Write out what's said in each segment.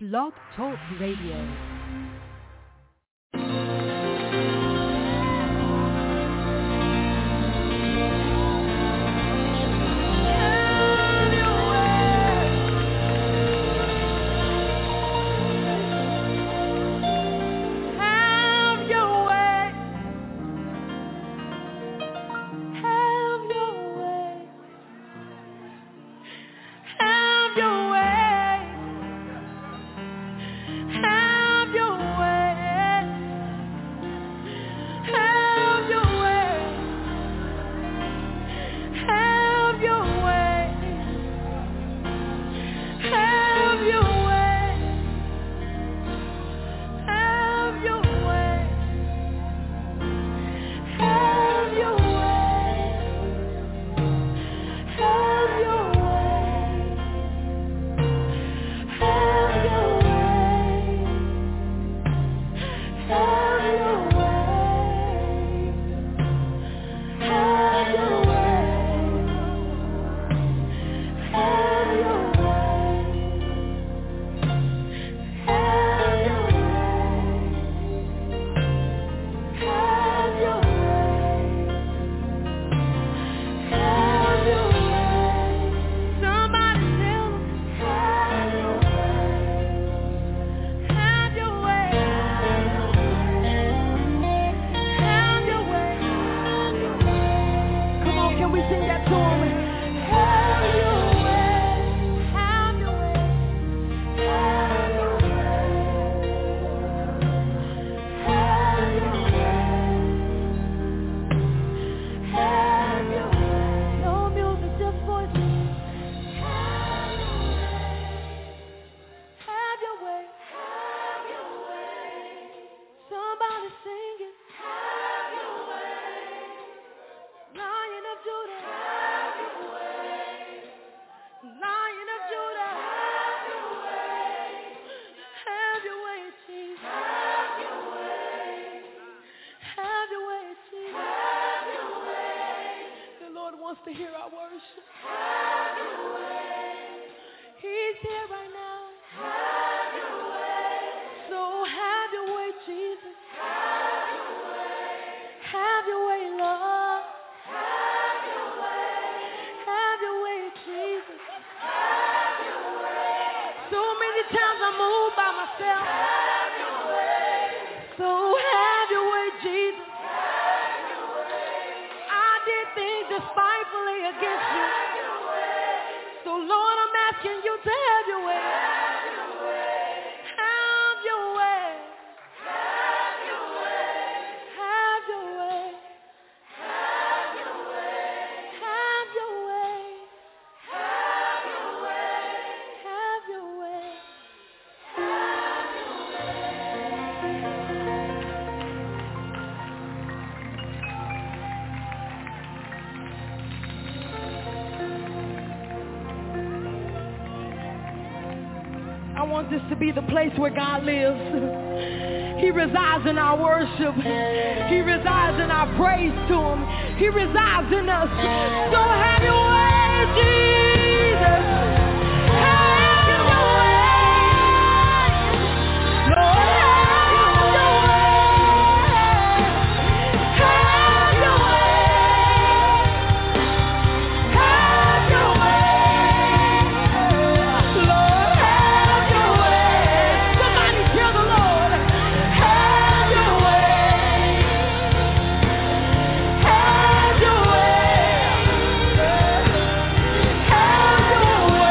Blog Talk Radio. To hear our worship. He's here right now. So have your way, Jesus. Have your way, Lord. Have your way, Jesus. So many times I moved by myself. So have your way, Jesus. Despitefully against you. So Lord, I'm asking you to have your way. Have your way. Have your way. Have your way. Have your way. Have your way. Have your way. Have your way. I want this to be the place where God lives. He resides in our worship. He resides in our praise to Him. He resides in us. So have your way, Jesus. Have your way. Lord, have your way. Have your way. Have your way. Lord. Have your way.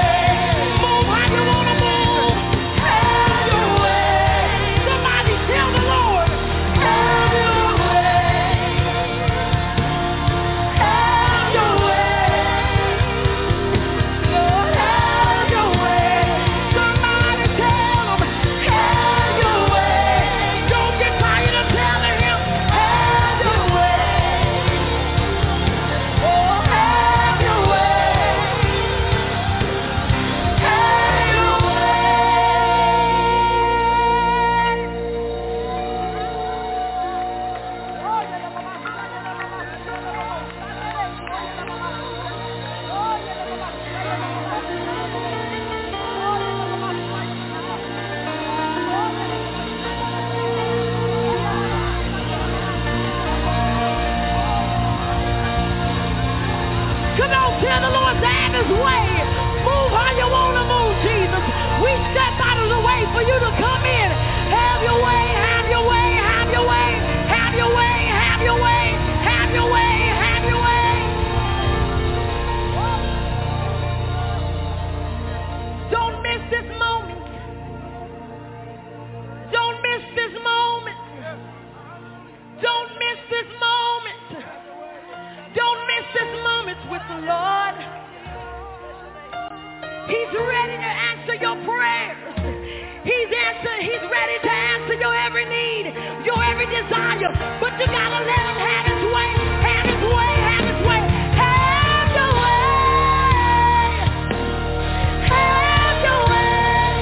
desire, but you gotta let him have his way, have his way, have his way. Have your way. Have your way.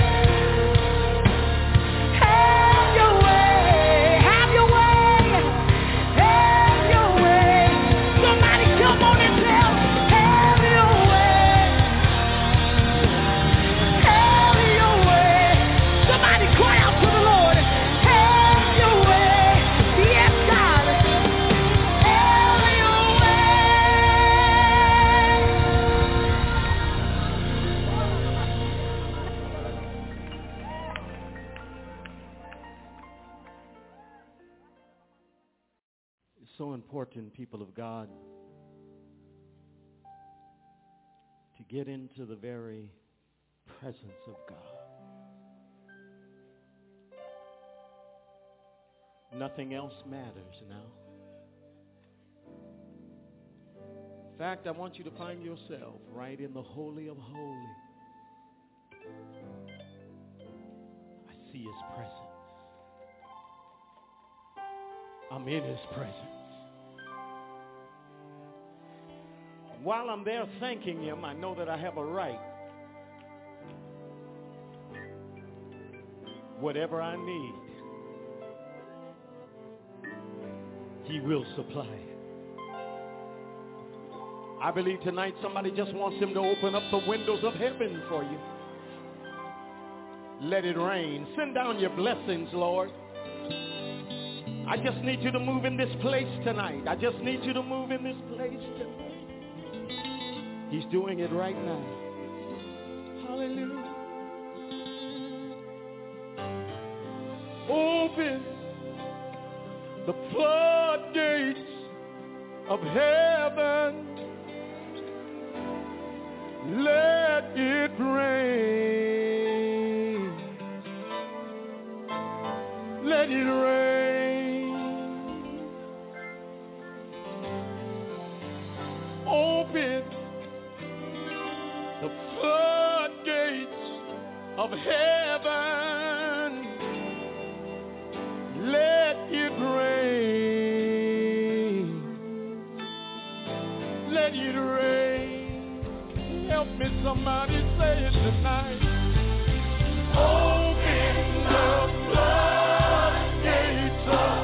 Have your way. Have your way. Have your way. Somebody come on and tell, have your way. Have your way. Somebody cry out to the Lord. Have your way. Yes, God. Have your way. It's so important, people of God, to get into the very presence of God. Nothing else matters now. In fact, I want you to find yourself right in the Holy of Holies. I see his presence. I'm in his presence. While I'm there thanking him, I know that I have a right. Whatever I need, he will supply it. I believe tonight somebody just wants him to open up the windows of heaven for you. Let it rain. Send down your blessings, Lord. I just need you to move in this place tonight. I just need you to move in this place tonight. He's doing it right now. Hallelujah. Open the floodgates of heaven. Let it rain. Let it rain. Open the floodgates of heaven. Let it rain. Let it rain. Help me, somebody say it tonight. Open the floodgates of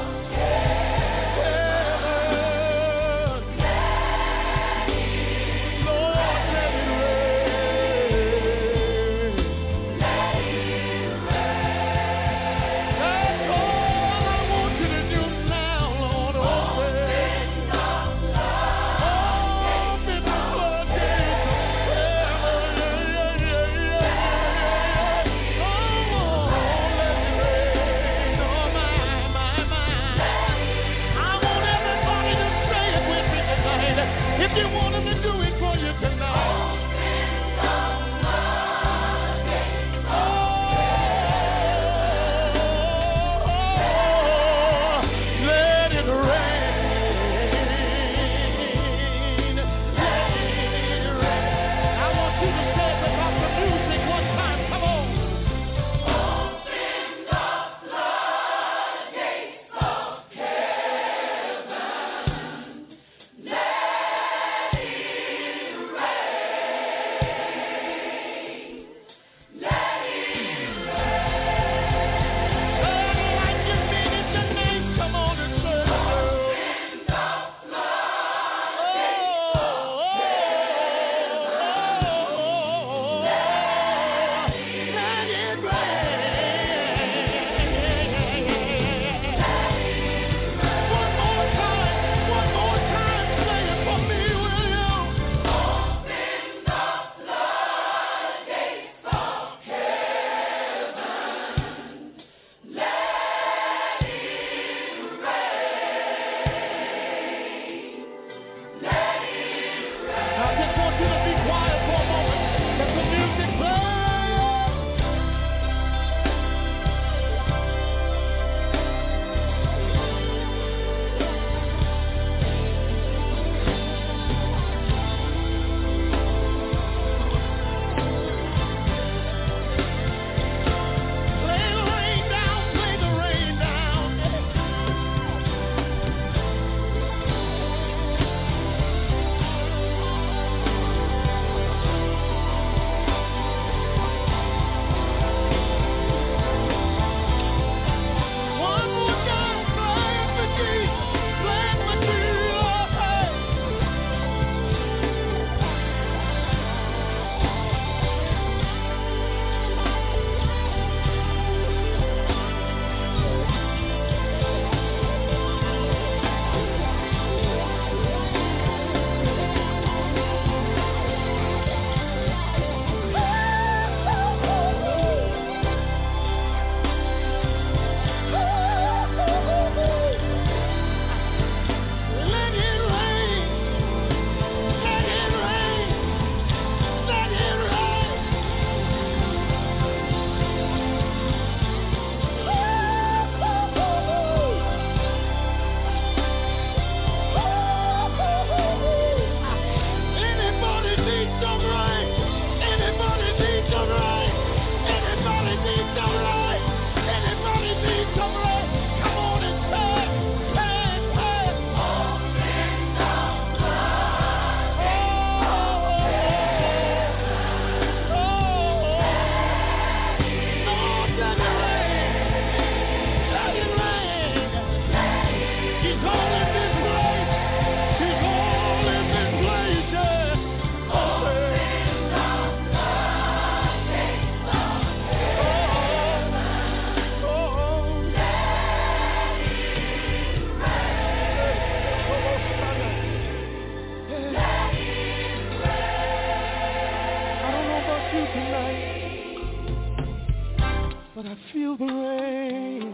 feel the rain.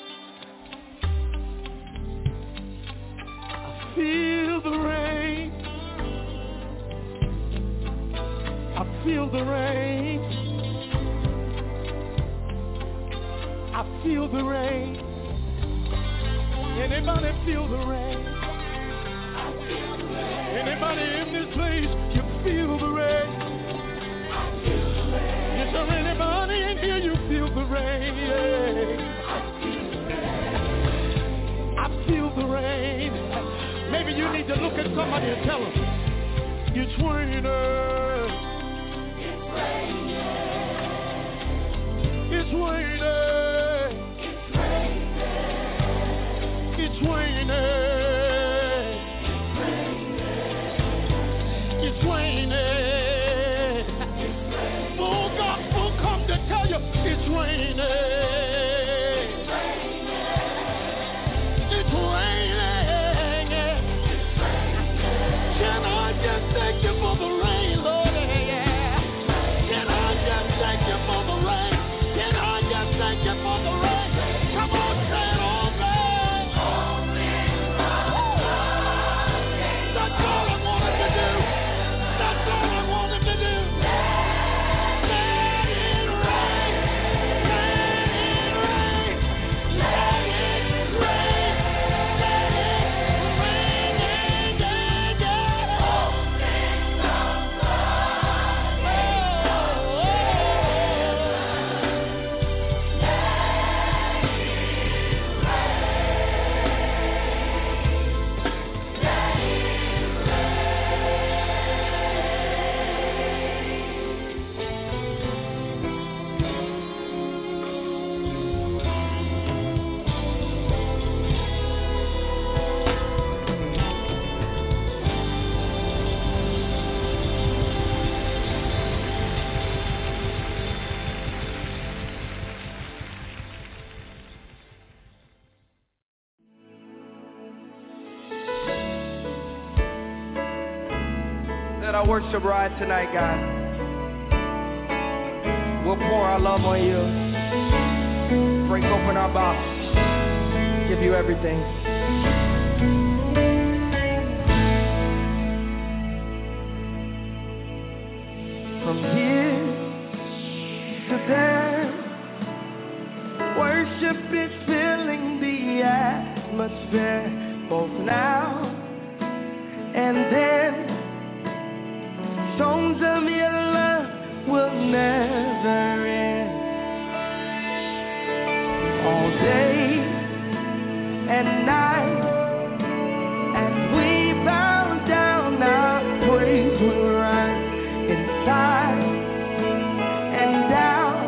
I feel the rain. I feel the rain. I feel the rain. Anybody feel the rain? I feel the rain. Anybody in this place, you feel the rain? I feel the rain. Is there anybody in here, you feel the rain? Yeah. I feel the rain. Maybe you need to look at somebody and tell them, it's raining. It's raining. It's raining. It's raining. Full gospel come to tell you it's raining. It's raining. Can I just thank you for the rain, Lord? Can I just thank you for the rain? Can I just thank you for the rain? Come on, say it all right. That's all I wanted to do. That's all I wanted to do. Let it rain. Let it rain. Let it rain. Let it rain. Yeah, yeah. Let our worship rise tonight, God. We'll pour our love on you. Break open our box. Give you everything. From here to there, worship is filling the atmosphere, both now and then. Songs of your love will never end. All day and night, as we bow down, our praise will rise inside and down.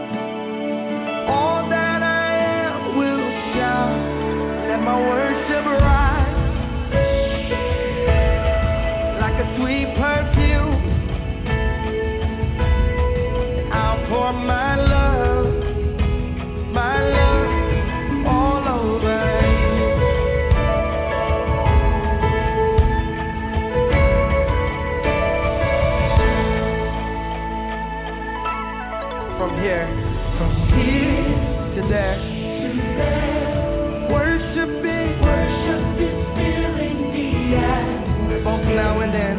All that I am will shout. Let my worship rise like a sweet perfume. For my love all over you. From here to there, worship is filling the atmosphere, both now and then.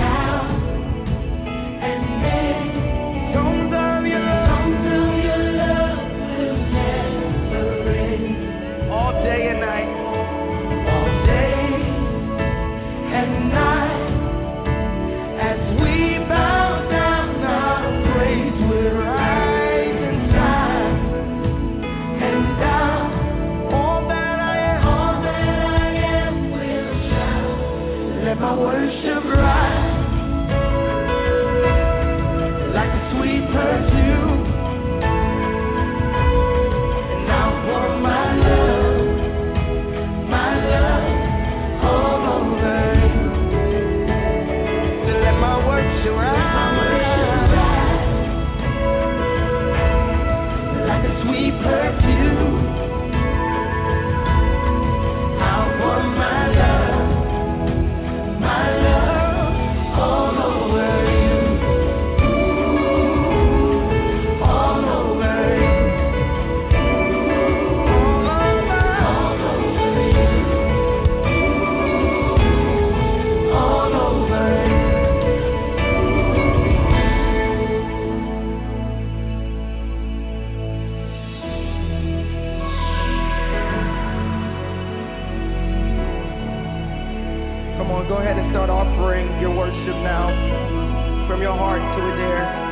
Day and night, all day and night, as we bow down, our praise will rise inside and down. All that I am will shout. Let my worship rise like a sweet perfume. And now for my love all over you. So let my worship rise like a sweet perfume. I'll pour my love all over you. All over you. ahead and start offering your worship now from your heart to His ear.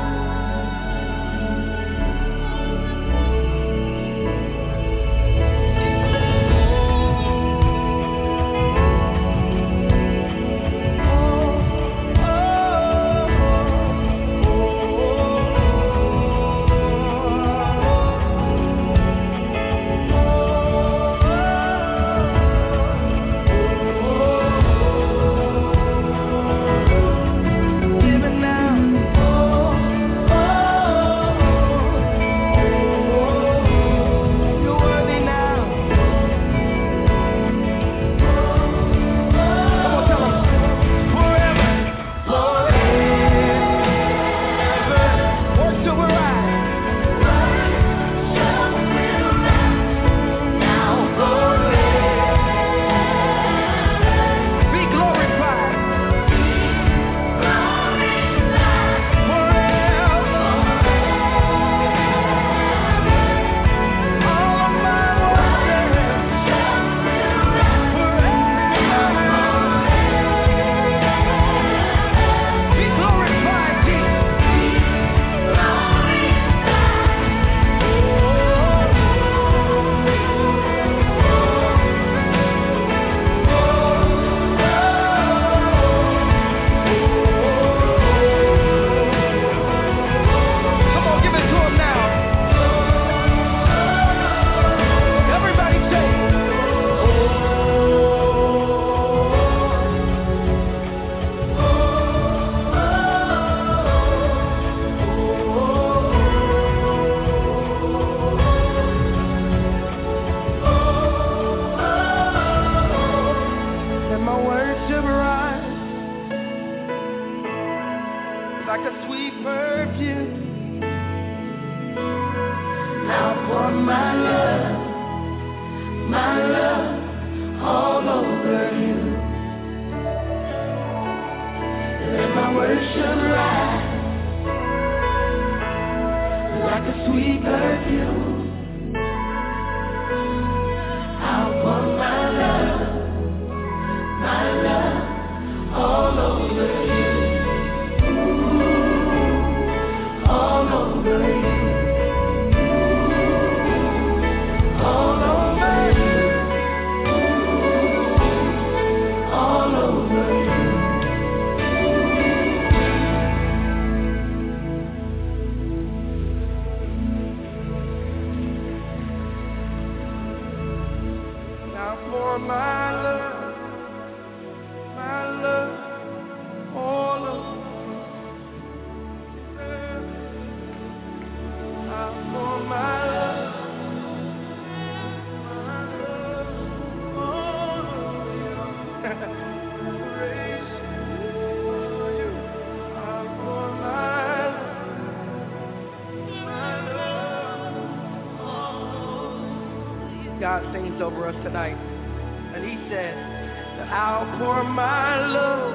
God sings over us tonight, and He said that I'll pour my love.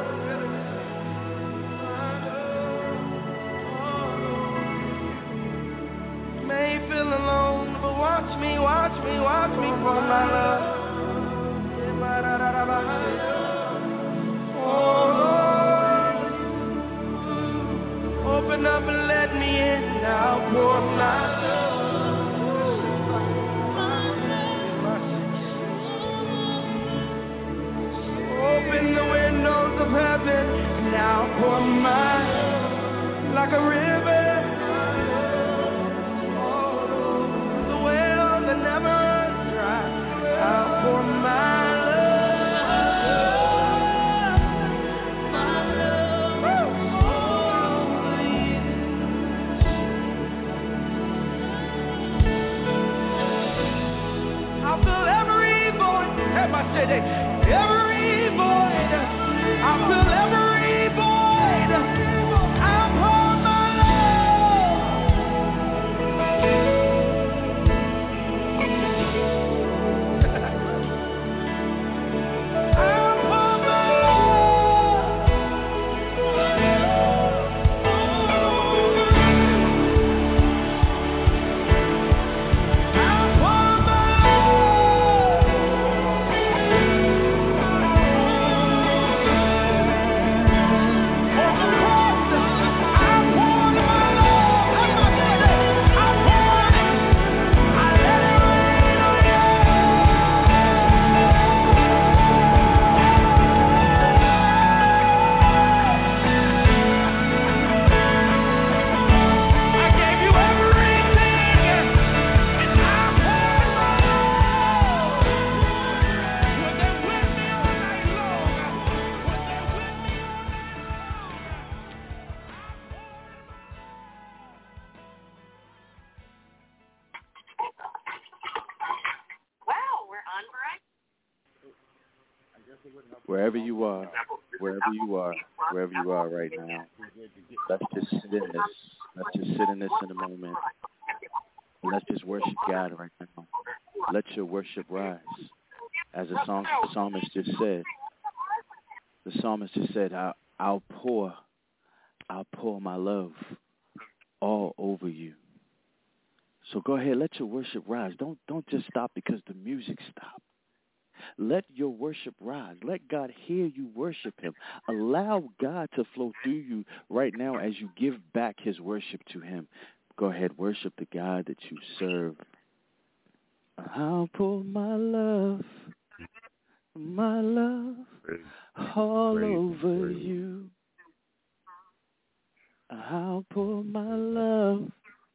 You may feel alone, but watch me pour my love. Oh, open up and let me in. I'll pour my love. Open the windows of heaven, now pour mine like a river. Oh, the well that never runs dry, I'll pour my I'll fill every void. Everybody say that. Every void, I'll fill every void. I'll pour my love. I'll pour my love. I'll pour my love. wherever you are right now, let's just sit in this. Let's just sit in this in a moment. Let's just worship God right now. Let your worship rise. As the psalmist just said, I'll pour my love all over you. So go ahead, let your worship rise. Don't just stop because the music stopped. Let your worship rise. Let God hear you worship him. Allow God to flow through you right now as you give back his worship to him. Go ahead, worship the God that you serve. I'll pour my love all over you. I'll pour my love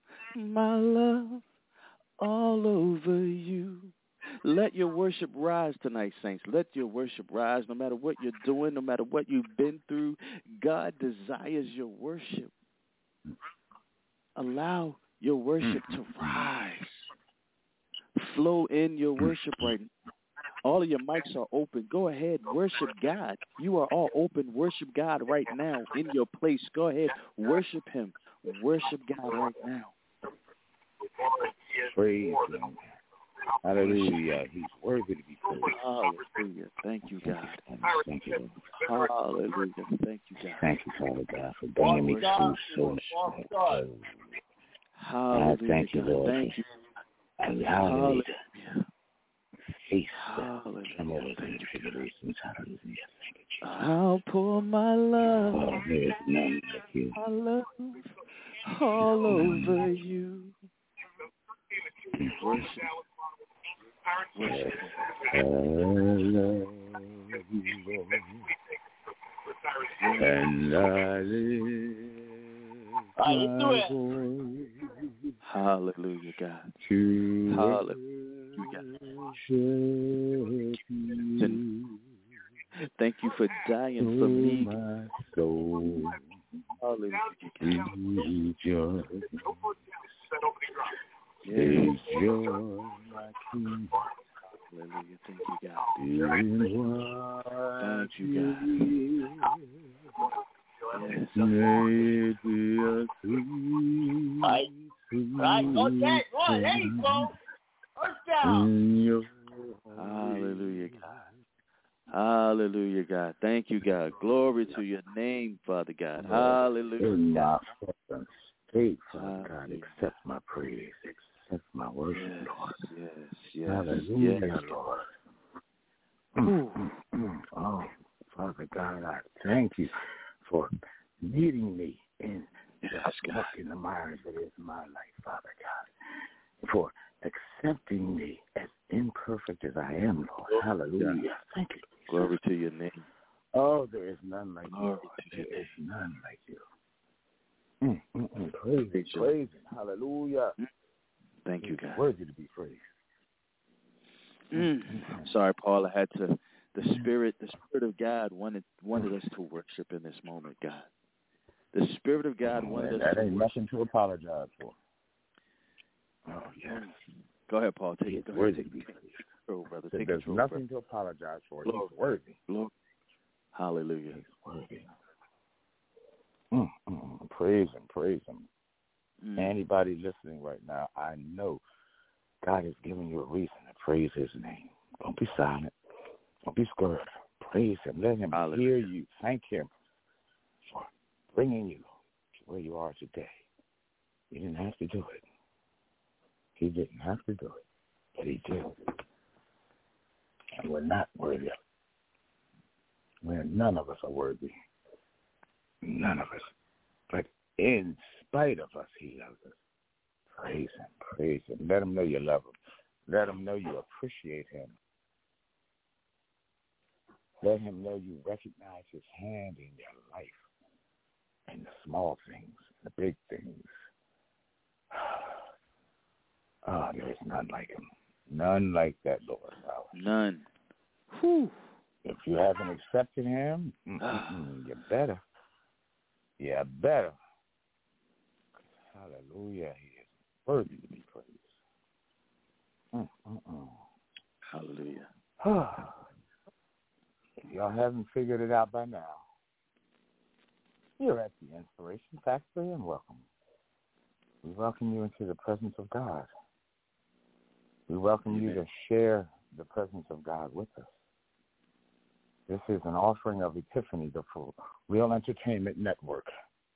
all over you. Let your worship rise tonight, saints. Let your worship rise no matter what you're doing, no matter what you've been through. God desires your worship. Allow your worship to rise. Flow in your worship right now. All of your mics are open. Go ahead, worship God. You are all open. Worship God right now in your place. Go ahead, worship him. Worship God right now. Praise him. Hallelujah. He's worthy to be praised. Hallelujah. Thank you, God. Thank you, Lord. Hallelujah. Thank you, God. Thank you, Father God, for bringing me through so much. Hallelujah. Thank you, Lord. Thank you. Hallelujah. Hallelujah. Thank you. I'll pour my love, my love all over you. Worship. And I live. Hallelujah, God. Hallelujah. Thank you for dying for me. My soul. Hallelujah. Is joy my king. Hallelujah. Thank you, God. Thank you, God. Yes. May it be a sweet, Right, go Jack, go. There you go. First down. Hallelujah, God. Hallelujah, God. Thank you, God. Glory to your name, Father God. Hallelujah. In my presence, faith, Father God, accept my praise, accept my worship, Lord. Yes. Hallelujah, yes. Lord. Oh, Father God, I thank you for meeting me in in the mire that is my life, Father God, for accepting me as imperfect as I am, Lord. Hallelujah. God. Thank you. Glory to your name. Oh, there is none like you, Lord. There is none like you. Praise him. Hallelujah. Thank you, God. Worthy to be praised. Sorry, Paul. I had to. The Spirit of God wanted us to worship in this moment, God. The Spirit of God wanted us to worship. That ain't nothing to apologize for. Oh, yes. Go ahead, Paul. Take it. Worthy to be praised. Brother. There's nothing to apologize for. He's worthy. Lord. Hallelujah. He's worthy. Praise him. Anybody listening right now, I know God is giving you a reason to praise his name. Don't be silent. Don't be scared. Praise him. Let him hear you. Thank him for bringing you to where you are today. He didn't have to do it. He didn't have to do it, but he did. And we're not worthy of it. None of us are worthy. None of us. But in spite of us, he loves us. Praise him. Let him know you love him. Let him know you appreciate him. Let him know you recognize his hand in your life, in the small things, the big things. There is none like him. None like that, Lord. None. Whew. If you haven't accepted him, you better. You better. Hallelujah. He is worthy to be praised. Hallelujah. y'all haven't figured it out by now, you're at the Inspiration Factory, and welcome. We welcome you into the presence of God. We welcome you to share the presence of God with us. This is an offering of Epiphany, the Real Entertainment Network.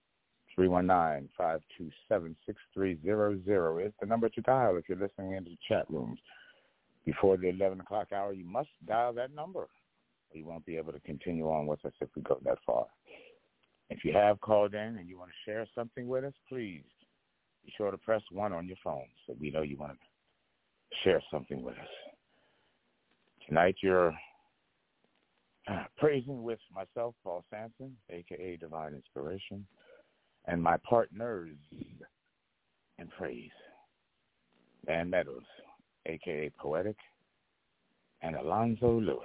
319-527-6300 is the number to dial if you're listening into the chat rooms. Before the 11 o'clock hour, you must dial that number. You won't be able to continue on with us if we go that far. If you have called in and you want to share something with us, please be sure to press 1 on your phone so we know you want to share something with us. Tonight you're praising with myself, Paul Sampson, a.k.a. Divine Inspiration, and my partners in praise, Dan Meadows, a.k.a. Poetic, and Alonzo Lewis.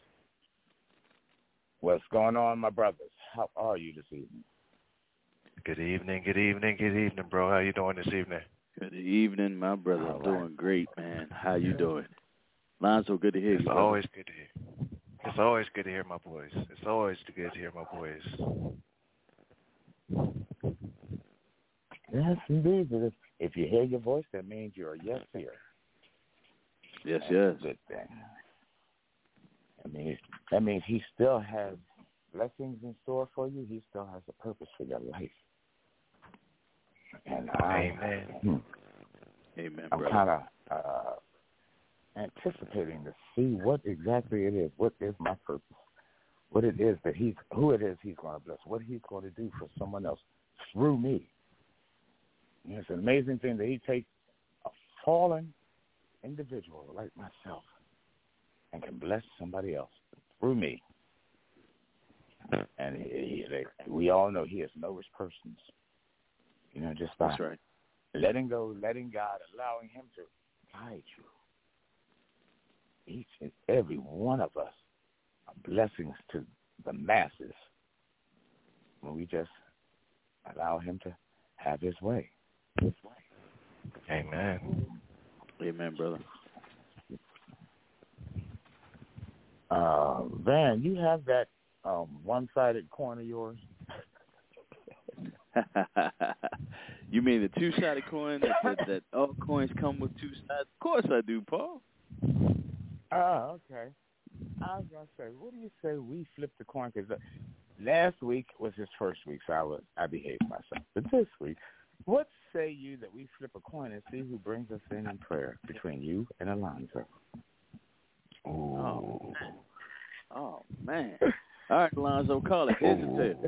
What's going on, my brothers? How are you this evening? Good evening, bro. How you doing this evening? Good evening, my brother. I'm doing great, man. How you doing? Lonzo, good to hear you. It's always good to hear. It's always good to hear my voice. It's always good to hear my voice. Yes, indeed. If you hear your voice, that means you're a yes here. Yes, That's yes. a good thing. That means he still has blessings in store for you. He still has a purpose for your life. And Amen. Amen, I'm kind of anticipating to see what exactly it is. What is my purpose? What it is that who it is he's going to bless. What he's going to do for someone else through me. And it's an amazing thing that he takes a fallen individual like myself and can bless somebody else through me. And we all know he has nourish persons. Just by letting go, letting God, allowing him to guide you. Each and every one of us are blessings to the masses when we just allow him to have his way. Amen. Amen, brother. Van, you have that one-sided coin of yours? You mean the two-sided coin that all coins come with two sides? Of course I do, Paul. Oh, okay. I was going to say, what do you say we flip the coin? Because last week was his first week, so I behaved myself. But this week, what say you that we flip a coin and see who brings us in prayer between you and Alonzo? Oh, man. All right, Alonzo, call it. Here's the tip.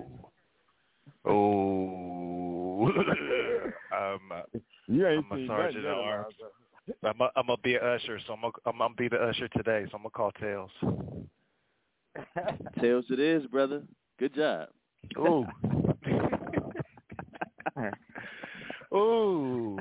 Oh, I'm a sergeant at arms. I'm gonna be an usher, so I'm gonna be the usher today. So I'm gonna call Tails. Tails, it is, brother. Good job. Ooh. Ooh.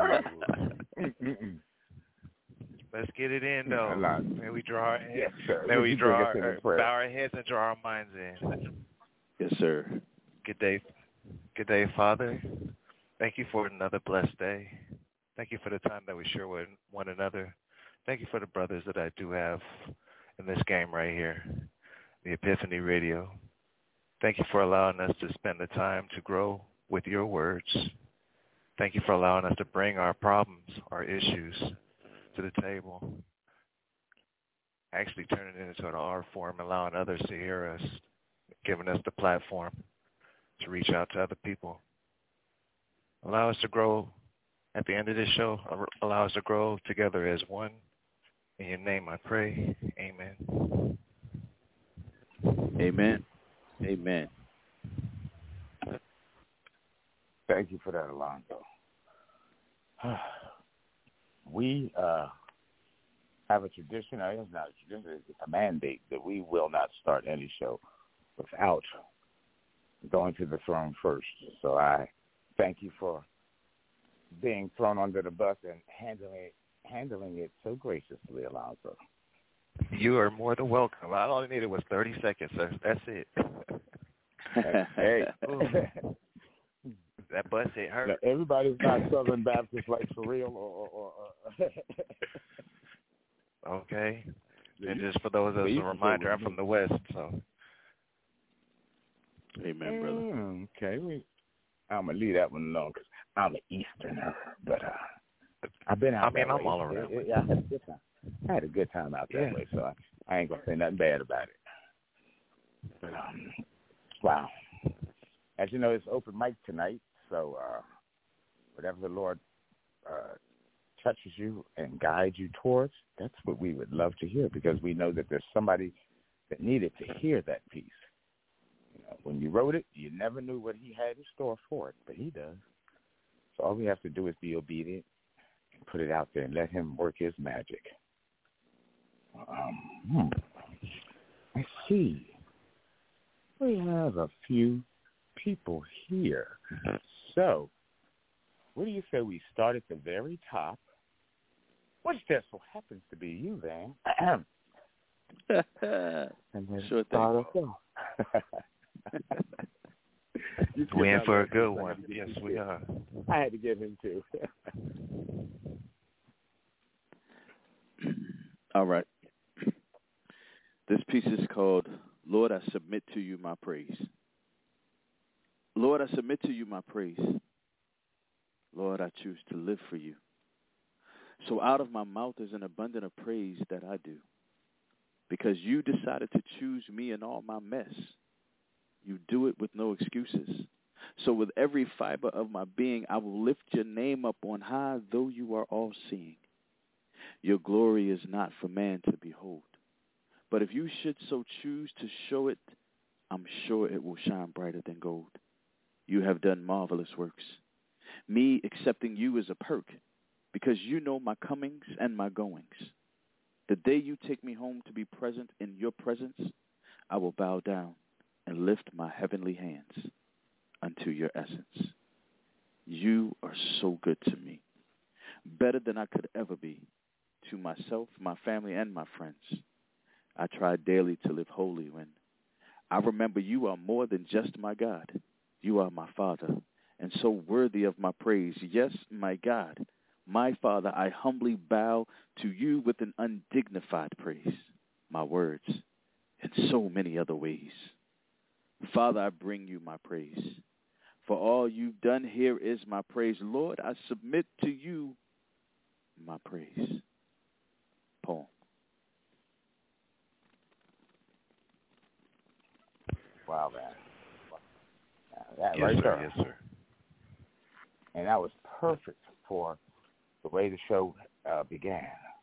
Let's get it in, though. May we draw our heads. Yes, May we bow our heads and draw our minds in. Yes, sir. Good day, Father. Thank you for another blessed day. Thank you for the time that we share with one another. Thank you for the brothers that I do have in this game right here, the Epiphany Radio. Thank you for allowing us to spend the time to grow with your words. Thank you for allowing us to bring our problems, our issues to the table. Actually turning it into an art form, allowing others to hear us, giving us the platform to reach out to other people. Allow us to grow at the end of this show. Allow us to grow together as one. In your name I pray. Amen. Amen. Amen. Thank you for that, Alonzo. We have a tradition. It's not a tradition. It's a mandate that we will not start any show without going to the throne first. So I thank you for being thrown under the bus and handling it so graciously, Alonzo. You are more than welcome. All I needed was 30 seconds. That's it. Hey. That bus hit hurt. Now, everybody's not Southern Baptist, like for real, or Okay. And just for those as a reminder, I'm from the West, so Amen, brother. Okay. I'm going to leave that one alone because I'm an Easterner. But I've been out that way. I'm all around. I had a good time. I had a good time out that way, so I ain't going to say nothing bad about it. But, wow. As you know, it's open mic tonight, so whatever the Lord touches you and guides you towards, that's what we would love to hear, because we know that there's somebody that needed to hear that piece. You know, when you wrote it, you never knew what he had in store for it, but he does. So all we have to do is be obedient and put it out there and let him work his magic. I see. We have a few people here. So, what do you say we start at the very top, which just so happens to be you, Van? And then Sure start us off. We're in for a good one. Yes, we are. I had to give him two. All right. This piece is called, Lord, I Submit to You My Praise. Lord, I submit to you my praise. Lord, I choose to live for you. So out of my mouth is an abundance of praise that I do. Because you decided to choose me in all my mess. You do it with no excuses. So with every fiber of my being, I will lift your name up on high, though you are all-seeing. Your glory is not for man to behold. But if you should so choose to show it, I'm sure it will shine brighter than gold. You have done marvelous works. Me accepting you is a perk, because you know my comings and my goings. The day you take me home to be present in your presence, I will bow down and lift my heavenly hands unto your essence. You are so good to me, better than I could ever be, to myself, my family, and my friends. I try daily to live holy when I remember you are more than just my God. You are my Father, and so worthy of my praise. Yes, my God, my Father, I humbly bow to you with an undignified praise, my words, and so many other ways. Father, I bring you my praise. For all you've done here is my praise. Lord, I submit to you my praise. Poem. Wow, man. That Yes, right sir. there. Yes, sir. And that was perfect for the way the show began.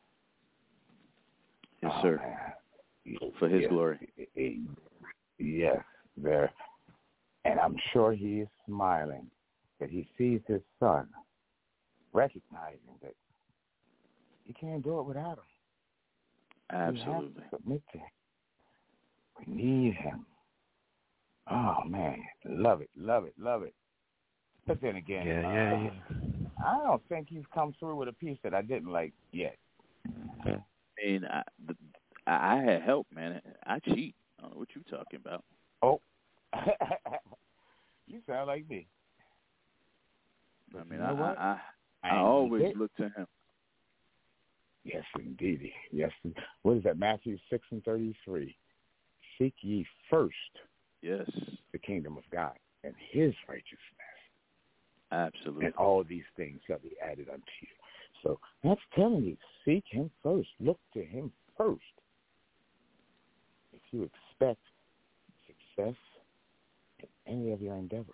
Yes, sir. Man. For his glory. Yes, there. And I'm sure he is smiling that he sees his son, recognizing that he can't do it without him. Absolutely. We have to submit to him. We need him. Oh, man. Love it, love it, love it. But then again, Yeah. I don't think you've come through with a piece that I didn't like yet. I mean, I had help, man. I cheat. I don't know what you're talking about. Oh. You sound like me. I mean, you know I always look to him. Yes, indeed. Yes. What is that? Matthew 6:33. Seek ye first the kingdom of God and his righteousness. Absolutely. And all these things shall be added unto you. So that's telling you, seek him first. Look to him first. If you expect success in any of your endeavors.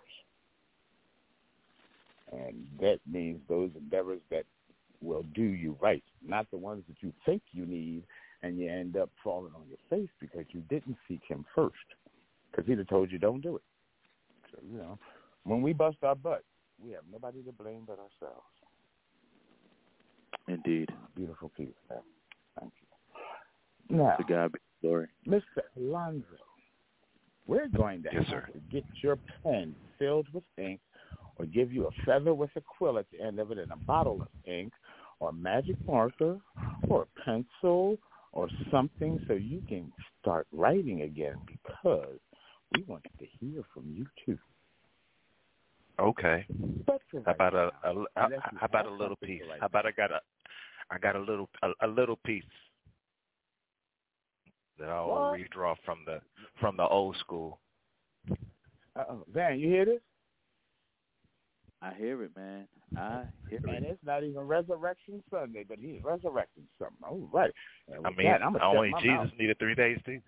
And that means those endeavors that will do you right, not the ones that you think you need and you end up falling on your face because you didn't seek him first. Because he'd have told you don't do it. So, you know, when we bust our butt, we have nobody to blame but ourselves. Indeed. Beautiful piece, man. Thank you. Now, to God be the glory. Mr. Alonzo, we're going to have to get your pen filled with ink or give you a feather with a quill at the end of it and a bottle of ink or a magic marker or a pencil or something so you can start writing again because we want to hear from you too. Okay. How about a little piece? How about I got a little piece that I'll redraw from the old school. Van, you hear this? I hear it, man. I hear it. And it's not even Resurrection Sunday, but he's resurrecting something. All right. I mean, only Jesus needed 3 days, too.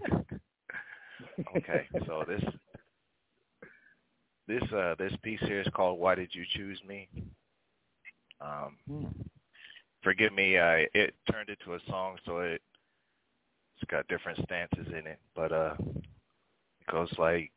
Okay, so this piece here is called "Why Did You Choose Me?" Forgive me, it turned into a song, so it's got different stances in it, but it goes like,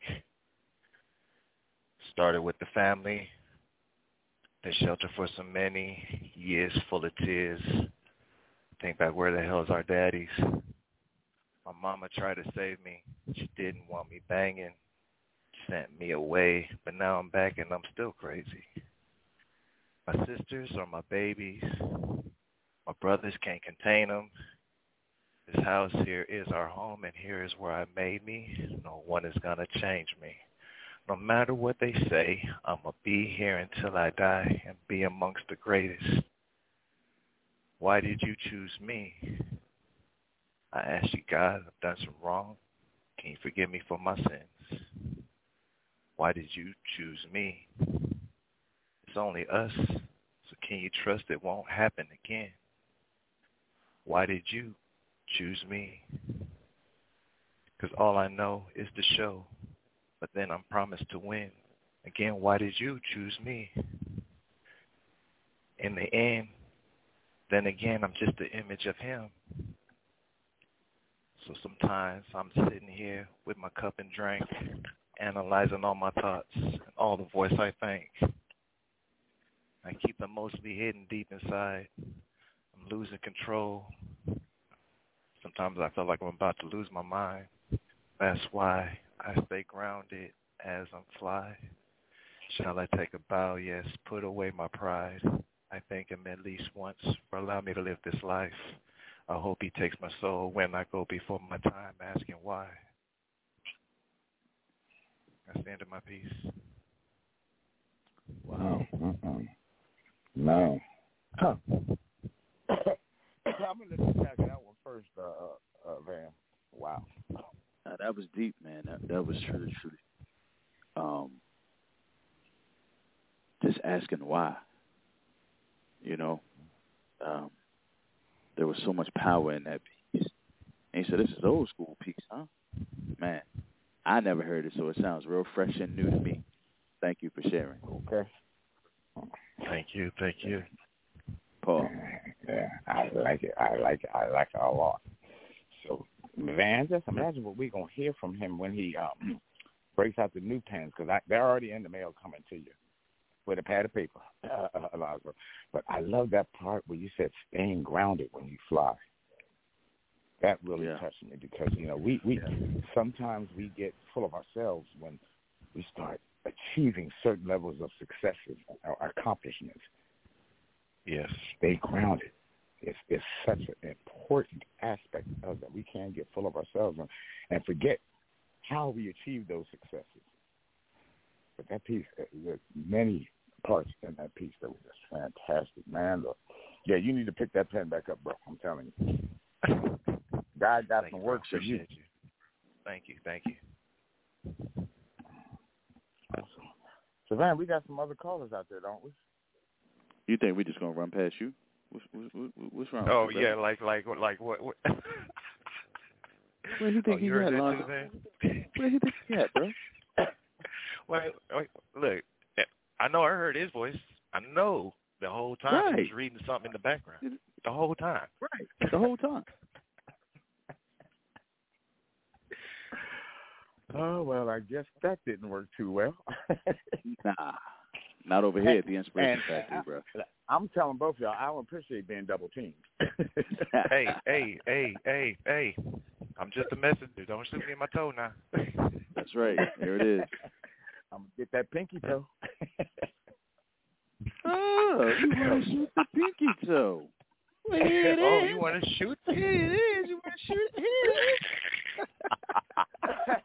started with the family, they shelter for so many years full of tears. Think back, where the hell's our daddies? My mama tried to save me. She didn't want me banging. Sent me away, but now I'm back and I'm still crazy. My sisters are my babies. My brothers can't contain them. This house here is our home, and here is where I made me. No one is going to change me. No matter what they say, I'm going to be here until I die and be amongst the greatest. Why did you choose me? I ask you, God, I've done some wrong. Can you forgive me for my sins? Why did you choose me? It's only us, so can you trust it won't happen again? Why did you choose me? Because all I know is the show, but then I'm promised to win. Again, why did you choose me? In the end, then again, I'm just the image of him. So sometimes I'm sitting here with my cup and drink, analyzing all my thoughts and all the voice I think. I keep them mostly hidden deep inside. I'm losing control. Sometimes I feel like I'm about to lose my mind. That's why I stay grounded as I'm fly. Shall I take a bow? Yes, put away my pride. I thank him at least once for allowing me to live this life. I hope he takes my soul when I go before my time, asking why. That's the end of my piece. Wow. No. Huh. I'm going to let you tackle that one first, Van. Wow. That was deep, man. That was truly. Just asking why. You know, there was so much power in that piece. And he said, this is old school piece, huh? Man, I never heard it, so it sounds real fresh and new to me. Thank you for sharing. Okay. Thank you. Paul. Yeah, I like it a lot. So, Van, just imagine what we're going to hear from him when he breaks out the new pens, because they're already in the mail coming to you with a pad of paper, Eliza. But I love that part where you said staying grounded when you fly. That really touched me because, you know, we sometimes we get full of ourselves when we start achieving certain levels of successes or accomplishments. Yes. Stay grounded. It's such an important aspect of that. We can't get full of ourselves and forget how we achieve those successes. But that piece, there's many parts in that piece that was just fantastic, man. Yeah, you need to pick that pen back up, bro. I'm telling you. God got some work for you. Thank you. Awesome. So, Van, we got some other callers out there, don't we? You think we just gonna run past you? What's wrong? Oh with you, yeah, like what? Where do you think you at, Lonzo? Where do you think you at, bro? Wait, look. I know I heard his voice. I know the whole time he was reading something in the background. The whole time. Right. The whole time. Oh, well, I guess that didn't work too well. Nah. Not over here at the Inspiration Factory, bro. I'm telling both of y'all, I don't appreciate being double teamed. Hey. I'm just a messenger. Don't shoot me in my toe now. That's right. There it is. I'm going to get that pinky toe. Oh, you want to shoot the pinky toe. Oh, you want to shoot? Here it is. You want to shoot? Here it is.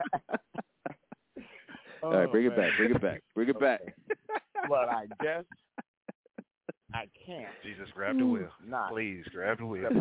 All right, bring it back. Well, I guess I can't. Jesus, grab the wheel. Please, grab the wheel.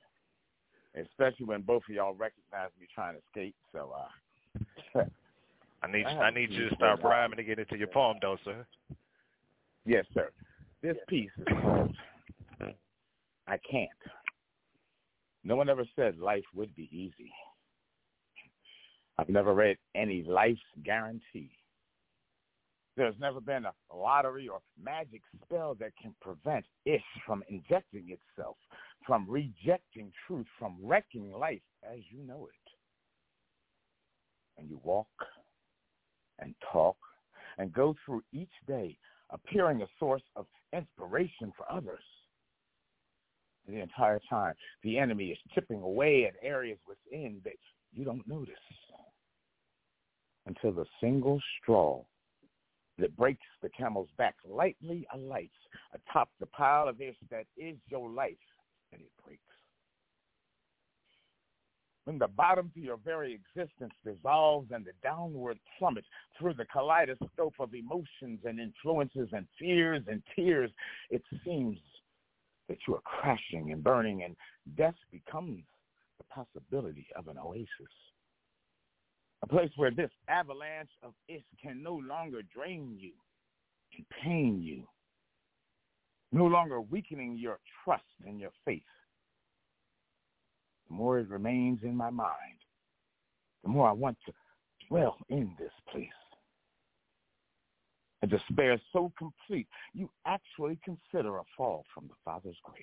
Especially when both of y'all recognize me trying to skate. So, I need you to start rhyming to get into your poem, though, sir. Yes, sir. This piece is called I Can't. No one ever said life would be easy. I've never read any life's guarantee. There's never been a lottery or magic spell that can prevent it from injecting itself, from rejecting truth, from wrecking life as you know it. And you walk and talk and go through each day, appearing a source of inspiration for others. And the entire time, the enemy is chipping away at areas within that you don't notice until the single straw that breaks the camel's back lightly alights atop the pile of ish that is your life, and it breaks. When the bottom to your very existence dissolves and the downward plummets through the kaleidoscope of emotions and influences and fears and tears, it seems that you are crashing and burning, and death becomes the possibility of an oasis. A place where this avalanche of ish can no longer drain you and pain you, no longer weakening your trust and your faith. The more it remains in my mind, the more I want to dwell in this place. A despair so complete, you actually consider a fall from the Father's grace.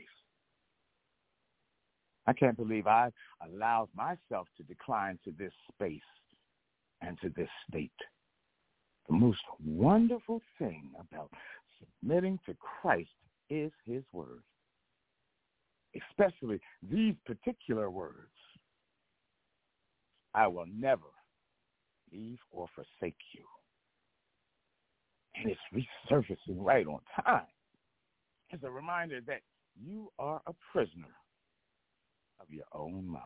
I can't believe I've allowed myself to decline to this space and to this state. The most wonderful thing about submitting to Christ is his word, especially these particular words. I will never leave or forsake you. And it's resurfacing right on time as a reminder that you are a prisoner of your own mind.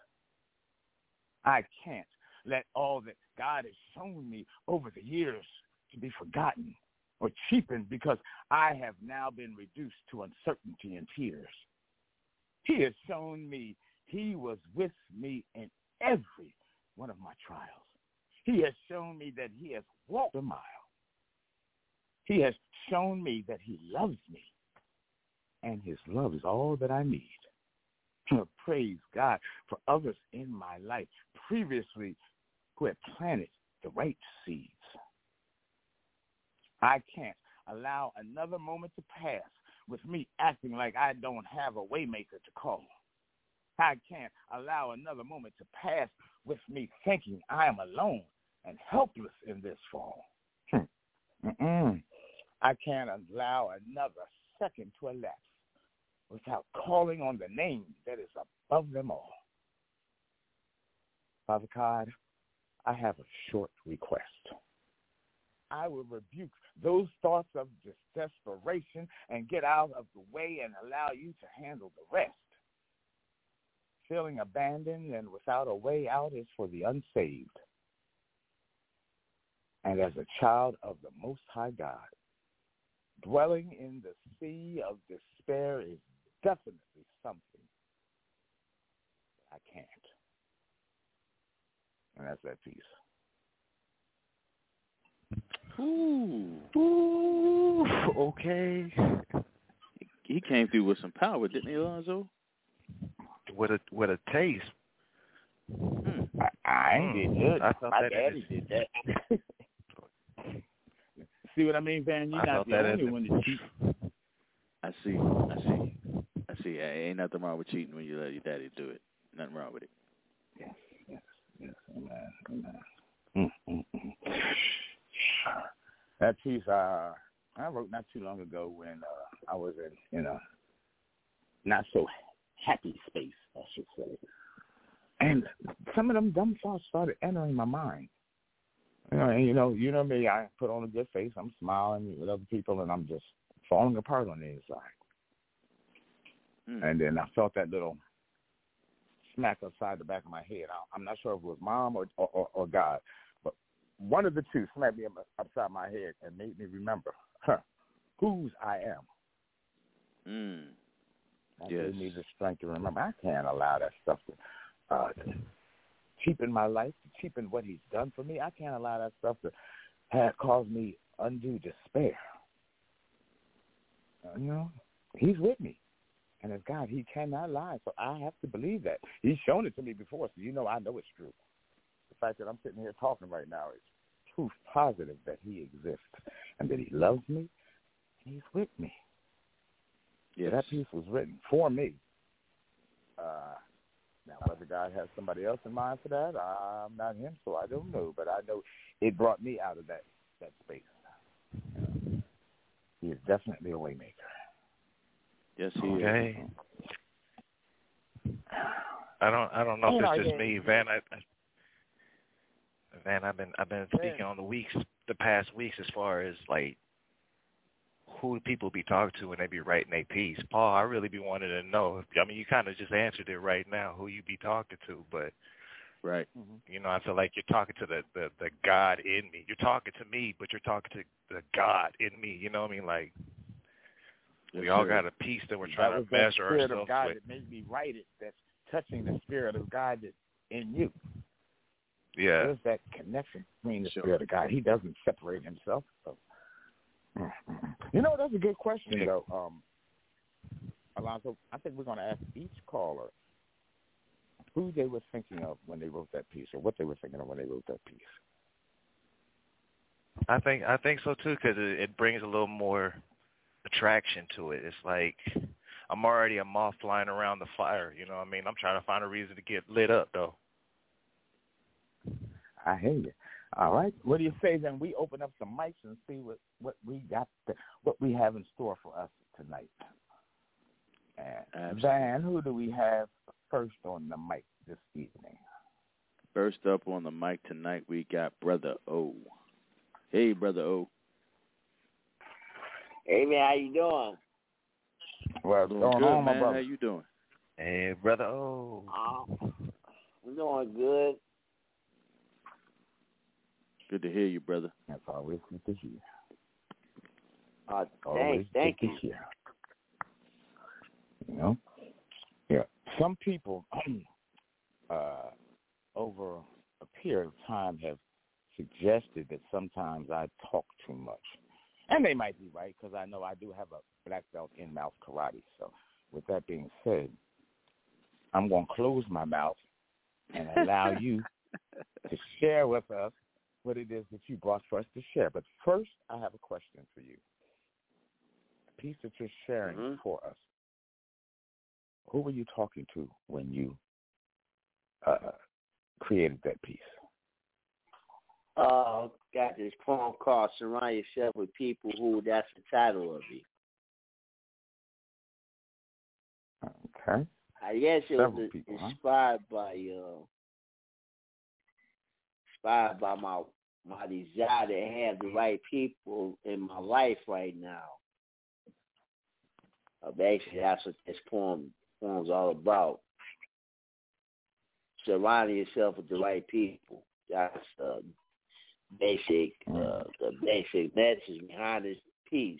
I can't let all that God has shown me over the years to be forgotten or cheapened because I have now been reduced to uncertainty and tears. He has shown me he was with me in every one of my trials. He has shown me that he has walked a mile. He has shown me that he loves me, and his love is all that I need. Praise God for others in my life previously who had planted the right seeds. I can't allow another moment to pass with me acting like I don't have a waymaker to call. I can't allow another moment to pass with me thinking I am alone and helpless in this fall. I can't allow another second to elapse without calling on the name that is above them all. Father God, I have a short request. I will rebuke those thoughts of desperation and get out of the way and allow you to handle the rest. Feeling abandoned and without a way out is for the unsaved. And as a child of the Most High God, dwelling in the sea of despair is definitely something I can't. And that's that piece. Ooh, okay. He came through with some power, didn't he, Alonzo? With a taste. I did good. My daddy did that. See what I mean, Van? You're not the only one to cheat. I see. Ain't nothing wrong with cheating when you let your daddy do it. Nothing wrong with it. Yes. Amen. That piece I wrote not too long ago when I was in a not so happy space, I should say. And some of them dumb thoughts started entering my mind. You know me, I put on a good face, I'm smiling with other people, and I'm just falling apart on the inside. And then I felt that little smack upside the back of my head. I'm not sure if it was Mom or God, but one of the two smacked me upside my head and made me remember whose I am. That gave me the strength to remember. I can't allow that stuff to cheapen my life, to cheapen what he's done for me. I can't allow that stuff to cause me undue despair. He's with me. And as God, he cannot lie. So I have to believe that. He's shown it to me before, so I know it's true. The fact that I'm sitting here talking right now is proof positive that he exists and that he loves me and he's with me. Yes. That piece was written for me. Now, whether God has somebody else in mind for that, I'm not him, so I don't know. But I know it brought me out of that space. He is definitely a waymaker. Yes, he is. I don't know if it's just me, Van. I've been speaking on the past weeks as far as like who people be talking to when they be writing a piece. Paul, I really be wanting to know. I mean, you kind of just answered it right now, who you be talking to, but right. I feel like you're talking to the God in me. You're talking to me, but you're talking to the God in me. You know what I mean? Like we all got a piece that we're trying to measure ourselves with. Spirit of God that made me write it. That's touching the Spirit of God that's in you. Yeah. There's that connection between the Spirit of God. He doesn't separate himself. So. That's a good question, though. Alonzo, I think we're going to ask each caller who they were thinking of when they wrote that piece or what they were thinking of when they wrote that piece. I think so, too, because it brings a little more attraction to it. It's like I'm already a moth flying around the fire, you know what I mean? I'm trying to find a reason to get lit up, though. I hear you. All right. What do you say then? We open up some mics and see what we got, what we have in store for us tonight. And Van, who do we have first on the mic this evening? First up on the mic tonight, we got Brother O. Hey, Brother O. Hey, man, how you doing? Well, doing good, man. How you doing? Hey, Brother O. I'm doing good. Good to hear you, brother. That's always good to hear. Thank you. Yeah. Some people over a period of time have suggested that sometimes I talk too much. And they might be right, because I know I do have a black belt in mouth karate. So with that being said, I'm going to close my mouth and allow you to share with us what it is that you brought for us to share. But first, I have a question for you. The piece that you're sharing for us, who were you talking to when you created that piece? Got this poem called Surround Yourself with People Who, that's the title of it. Okay. I guess it was inspired by my desire to have the right people in my life right now. Basically, that's what this poem's all about. Surrounding yourself with the right people. That's the basic message behind this piece.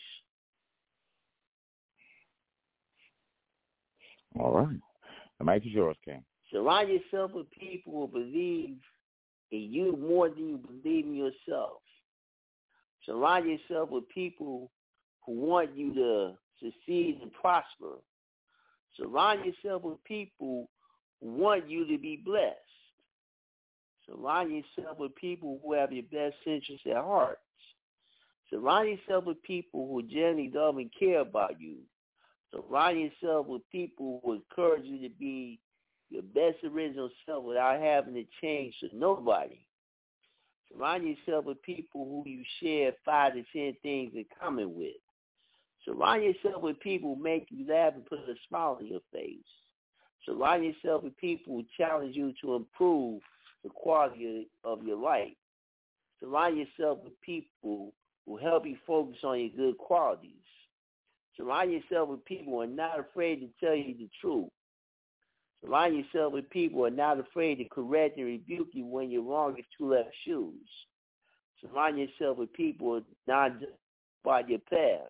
All right. The mic is yours, King. Surround yourself with people who believe in you more than you believe in yourself. Surround yourself with people who want you to succeed and prosper. Surround yourself with people who want you to be blessed. Surround yourself with people who have your best interests at heart. Surround yourself with people who genuinely love and care about you. Surround yourself with people who encourage you to be your best original self without having to change to nobody. Surround yourself with people who you share 5 to 10 things in common with. Surround yourself with people who make you laugh and put a smile on your face. Surround yourself with people who challenge you to improve the quality of your life. Surround yourself with people who help you focus on your good qualities. Surround yourself with people who are not afraid to tell you the truth. Surround yourself with people who are not afraid to correct and rebuke you when you're wrong if 2 left shoes. Surround yourself with people who are not about your past.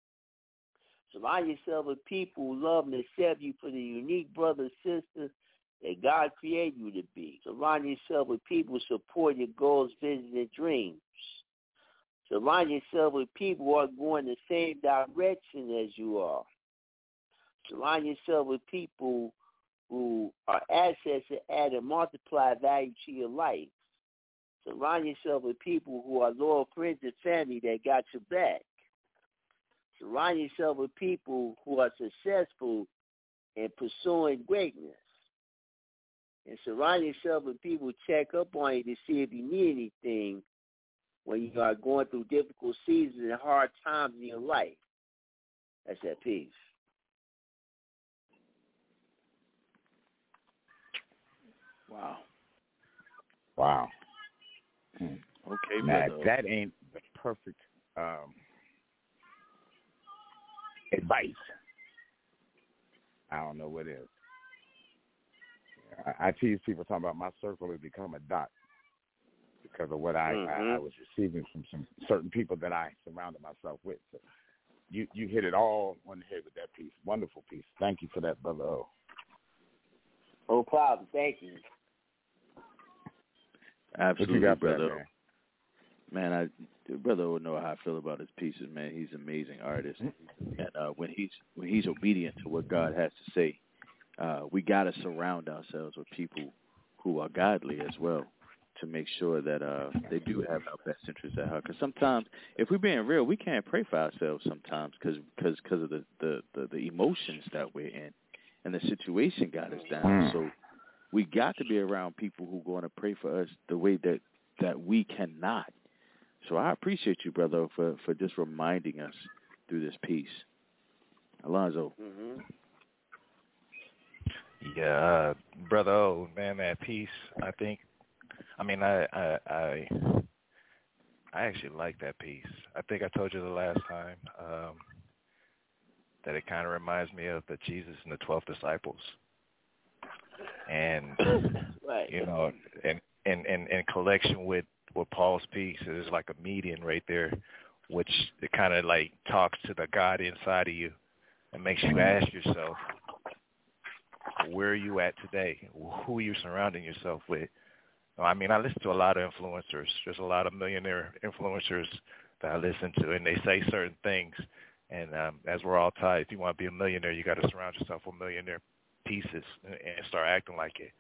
Surround yourself with people who love and accept you for the unique brother, sister, that God created you to be. Surround yourself with people who support your goals, visions, and dreams. Surround yourself with people who are going the same direction as you are. Surround yourself with people who are assets that add and multiply value to your life. Surround yourself with people who are loyal friends and family that got your back. Surround yourself with people who are successful in pursuing greatness. And surround yourself with people who check up on you to see if you need anything when you are going through difficult seasons and hard times in your life. That's that peace. Wow. Wow. Okay, now, brother. If that ain't the perfect advice, I don't know what is. I tease people talking about my circle has become a dot because of what I was receiving from some certain people that I surrounded myself with. So you hit it all on the head with that piece. Wonderful piece. Thank you for that, Brother O. No problem. Thank you. Absolutely, what you got brother. That, man, Brother O know how I feel about his pieces, man. He's an amazing artist, and when he's obedient to what God has to say, we got to surround ourselves with people who are godly as well to make sure that they do have our best interests at heart. Because sometimes, if we're being real, we can't pray for ourselves sometimes because of the emotions that we're in and the situation got us down. So we got to be around people who are going to pray for us the way that we cannot. So I appreciate you, brother, for just reminding us through this piece. Alonzo. Yeah, Brother O, man, that piece, I actually like that piece. I think I told you the last time that it kind of reminds me of the Jesus and the 12 disciples. And, right. you know, in collection with Paul's piece, there's like a median right there, which it kind of like talks to the God inside of you and makes you ask yourself, where are you at today? Who are you surrounding yourself with? I mean, I listen to a lot of influencers. There's a lot of millionaire influencers that I listen to, and they say certain things. And as we're all taught, if you want to be a millionaire, you got to surround yourself with millionaire pieces and start acting like it.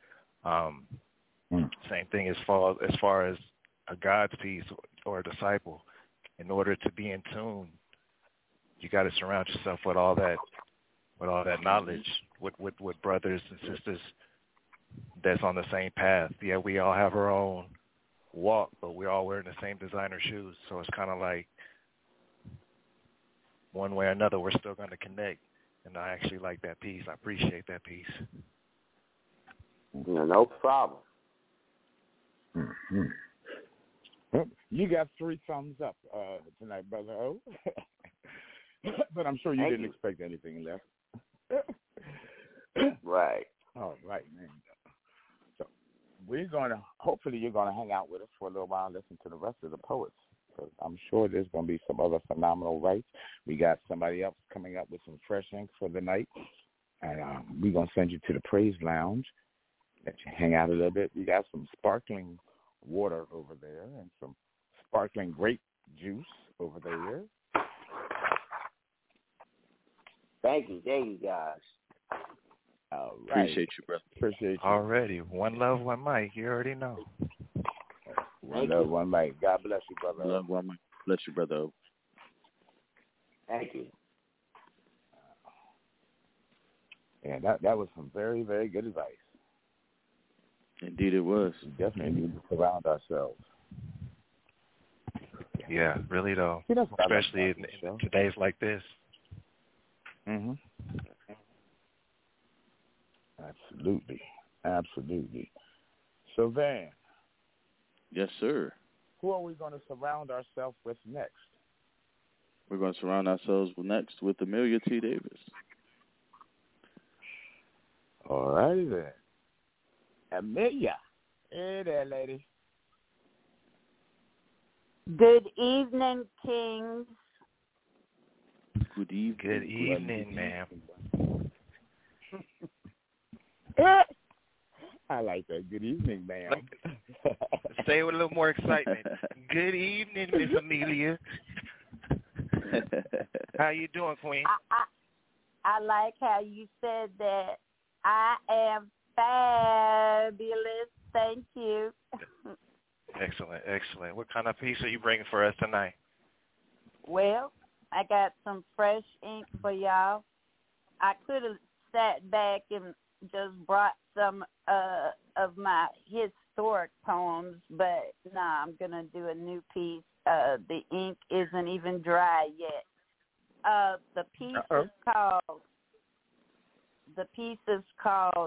Same thing as far as a God's piece or a disciple. In order to be in tune, you got to surround yourself with all that knowledge, with brothers and sisters that's on the same path. Yeah, we all have our own walk, but we're all wearing the same designer shoes. So it's kind of like one way or another, we're still going to connect. And I actually like that piece. I appreciate that piece. No problem. Well, you got 3 thumbs up tonight, Brother O. But I'm sure you didn't expect anything less. Right. All right, man. So hopefully you're going to hang out with us for a little while and listen to the rest of the poets. Because I'm sure there's going to be some other phenomenal rights. We got somebody else coming up with some fresh ink for the night. And we're going to send you to the Praise Lounge, let you hang out a little bit. We got some sparkling water over there and some sparkling grape juice over there. Thank you guys. All right. Appreciate you, brother. Appreciate you. Already. One love, one mic. You already know. One love, one mic. God bless you, brother. One love, one mic. Bless you, brother. Thank you. Yeah, that was some very, very good advice. Indeed it was. We definitely need to surround ourselves. Yeah, really though. See, especially in today's like this. Absolutely. Absolutely. So then. Yes, sir. Who are we going to surround ourselves with next? We're going to surround ourselves next with Amelia T. Davis. All righty then. Amelia. Hey there, lady. Good evening, Kings. Good evening. Good evening, ma'am. I like that. Good evening, ma'am. Say it with a little more excitement. Good evening, Miss Amelia. How you doing, Queen? I like how you said that. I am fabulous. Thank you. Excellent, excellent. What kind of piece are you bringing for us tonight? Well, I got some fresh ink for y'all. I could have sat back and just brought some of my historic poems, but I'm going to do a new piece. The ink isn't even dry yet. The piece is called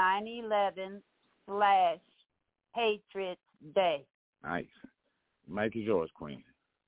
9/11/Hatred Day. Nice. Mike is yours, Queen.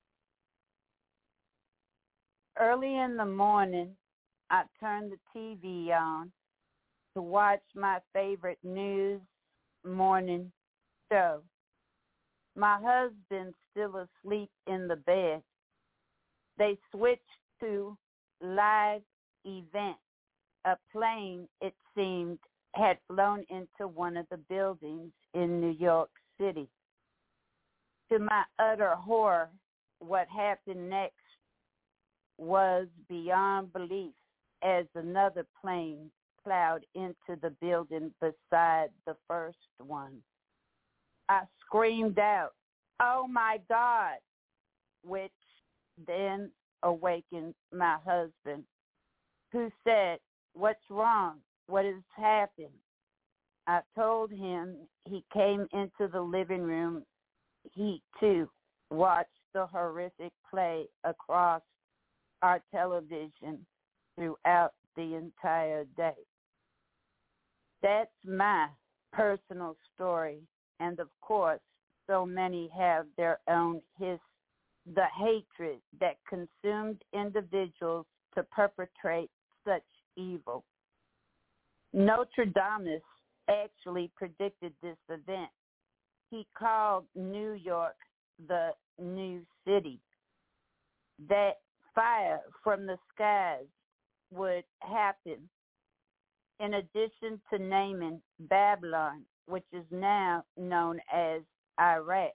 Early in the morning, I turned the TV on to watch my favorite news morning show. My husband's still asleep in the bed. They switched to live event. A plane, it seemed, had flown into one of the buildings in New York City. To my utter horror, what happened next was beyond belief as another plane plowed into the building beside the first one. I screamed out, "Oh my God," which then awakened my husband, who said, "What's wrong? What has happened?" I told him. He came into the living room. He, too, watched the horrific play across our television throughout the entire day. That's my personal story, and of course, so many have their own the hatred that consumed individuals to perpetrate such evil. Nostradamus actually predicted this event. He called New York the New City. That fire from the skies would happen. In addition to naming Babylon, which is now known as Iraq.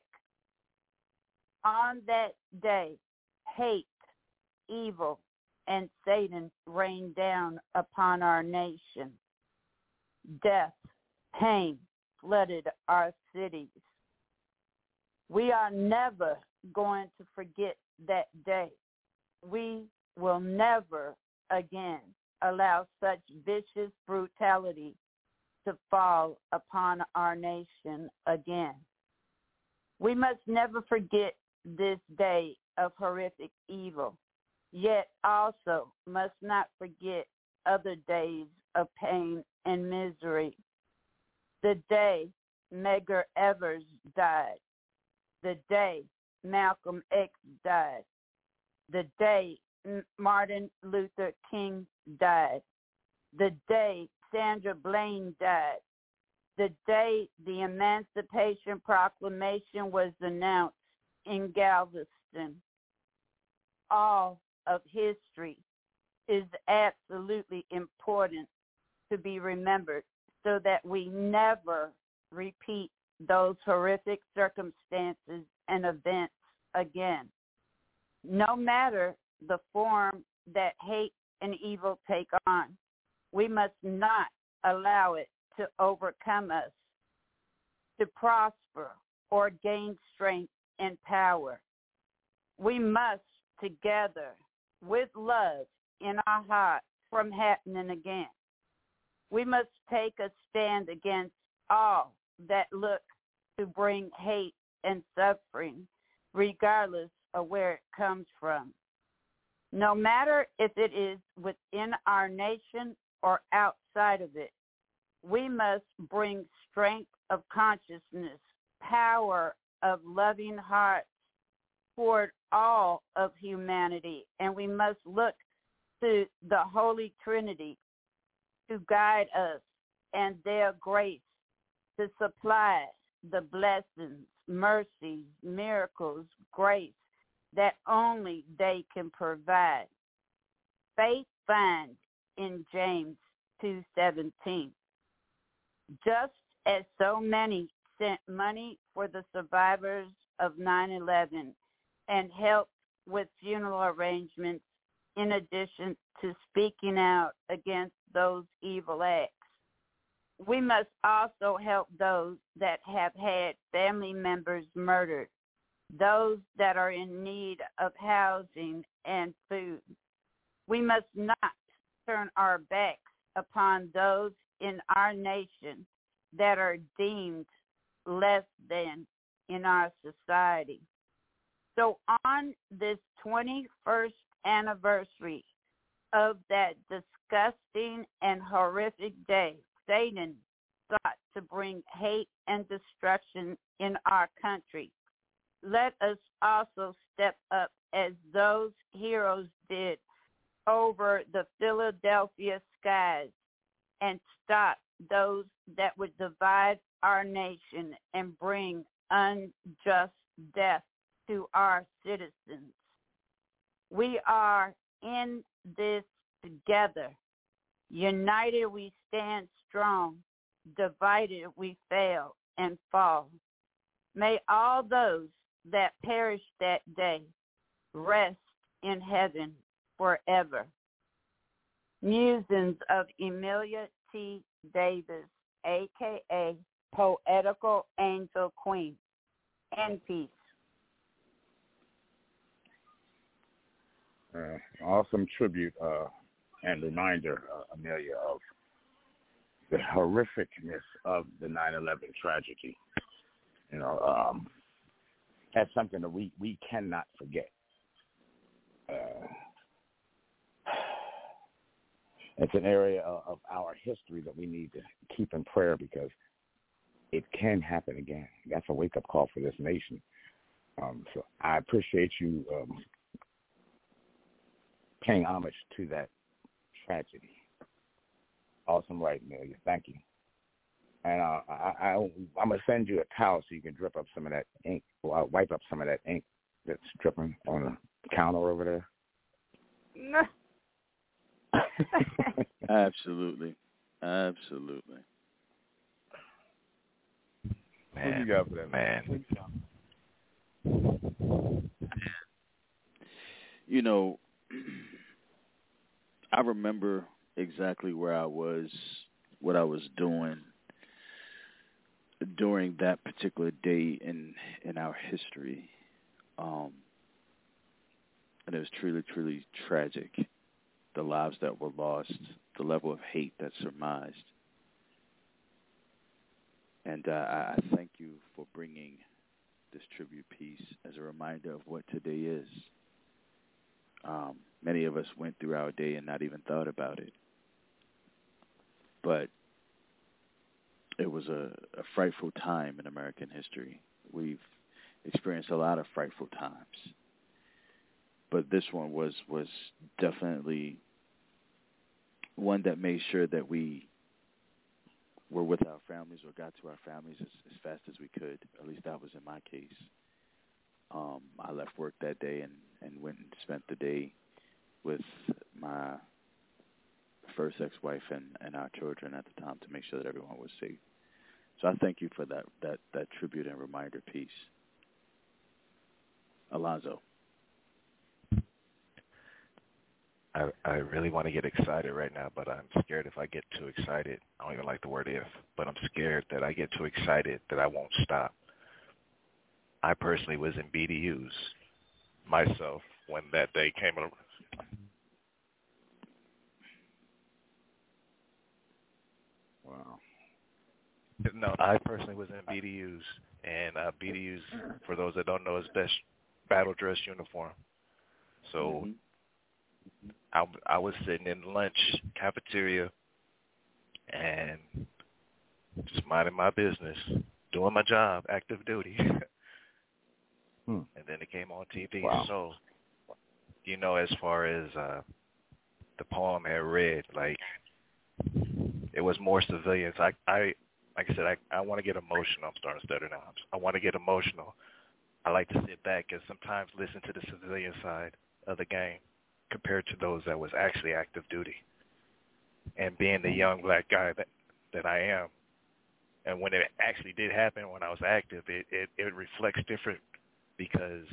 On that day, hate, evil, and Satan rained down upon our nation. Death, pain flooded our cities. We are never going to forget that day. We will never again allow such vicious brutality to fall upon our nation again. We must never forget this day of horrific evil, yet also must not forget other days of pain and misery. The day Medgar Evers died, the day Malcolm X died, the day Martin Luther King died, the day Sandra Bland died, the day the Emancipation Proclamation was announced in Galveston. All of history is absolutely important to be remembered so that we never repeat those horrific circumstances and events again. No matter the form that hate and evil take on, we must not allow it to overcome us, to prosper or gain strength and power. We must, together, with love in our hearts, from happening again. We must take a stand against all that look to bring hate and suffering, regardless of where it comes from. No matter if it is within our nation or outside of it, we must bring strength of consciousness, power of loving hearts toward all of humanity, and we must look to the Holy Trinity to guide us and their grace to supply the blessings, mercies, miracles, grace that only they can provide. Faith finds in James 2:17. Just as so many sent money for the survivors of 9/11 and helped with funeral arrangements in addition to speaking out against those evil acts. We must also help those that have had family members murdered, those that are in need of housing and food. We must not turn our backs upon those in our nation that are deemed less than in our society. So on this 21st anniversary of that disgusting and horrific day, Satan sought to bring hate and destruction in our country. Let us also step up as those heroes did over the Philadelphia skies and stop those that would divide our nation and bring unjust death to our citizens. We are in this together. United we stand strong, divided we fail and fall. May all those that perish that day rest in heaven forever. Musings of Emilia T. Davis, a.k.a. Poetical Angel Queen, and peace. Awesome tribute and reminder, Amelia, of the horrificness of the 9/11 tragedy. You know, that's something that we cannot forget. It's an area of our history that we need to keep in prayer because it can happen again. That's a wake-up call for this nation. So I appreciate you paying homage to that tragedy. Awesome writing, Amelia. Thank you. And I'm going to send you a towel so you can drip up some of that ink. Well, I'll wipe up some of that ink that's dripping on the counter over there. No. Absolutely. Absolutely. Man, what you got for that, man? You know, I remember exactly where I was, what I was doing during that particular day in our history. And it was truly, truly tragic. The lives that were lost, the level of hate that surmised. And I thank you for bringing this tribute piece as a reminder of what today is. Many of us went through our day and not even thought about it. But it was a frightful time in American history. We've experienced a lot of frightful times. But this one was definitely one that made sure that we were with our families or got to our families as fast as we could. At least that was in my case. I left work that day and went and spent the day with my first ex-wife and our children at the time to make sure that everyone was safe. So I thank you for that tribute and reminder piece. Alonzo. I really want to get excited right now, but I'm scared if I get too excited. I don't even like the word if, but I'm scared that I get too excited that I won't stop. I personally was in BDUs myself when that day came around. Wow. No, I personally was in BDUs, and BDUs, for those that don't know, is best battle dress uniform. So I was sitting in the lunch cafeteria and just minding my business, doing my job, active duty. And then it came on TV. Wow. So, you know, as far as the poem had read, like, it was more civilians. Like I said, I want to get emotional. I'm starting to stutter now. I want to get emotional. I like to sit back and sometimes listen to the civilian side of the game compared to those that was actually active duty. And being the young black guy that I am, And when it actually did happen, when I was active, it reflects different because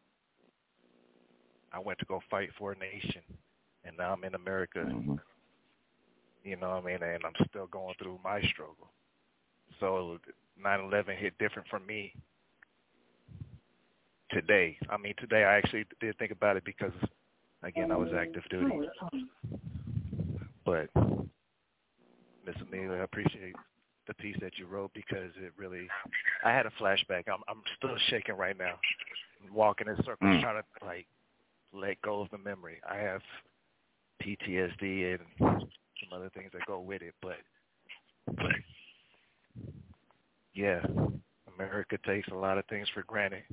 I went to go fight for a nation, and now I'm in America. Mm-hmm. You know what I mean? And I'm still going through my struggle. So 9/11 hit different for me today. I mean, today I actually did think about it because, again, I was active duty. But, Miss Amelia, I appreciate the piece that you wrote because it really, I had a flashback. I'm still shaking right now, walking in circles trying to, like, let go of the memory. I have PTSD and some other things that go with it, but yeah, America takes a lot of things for granted.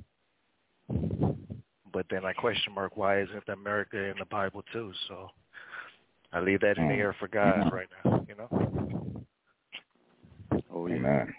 But then I question mark, why isn't America in the Bible too? So I leave that in the air for God right now, you know? Oh, amen.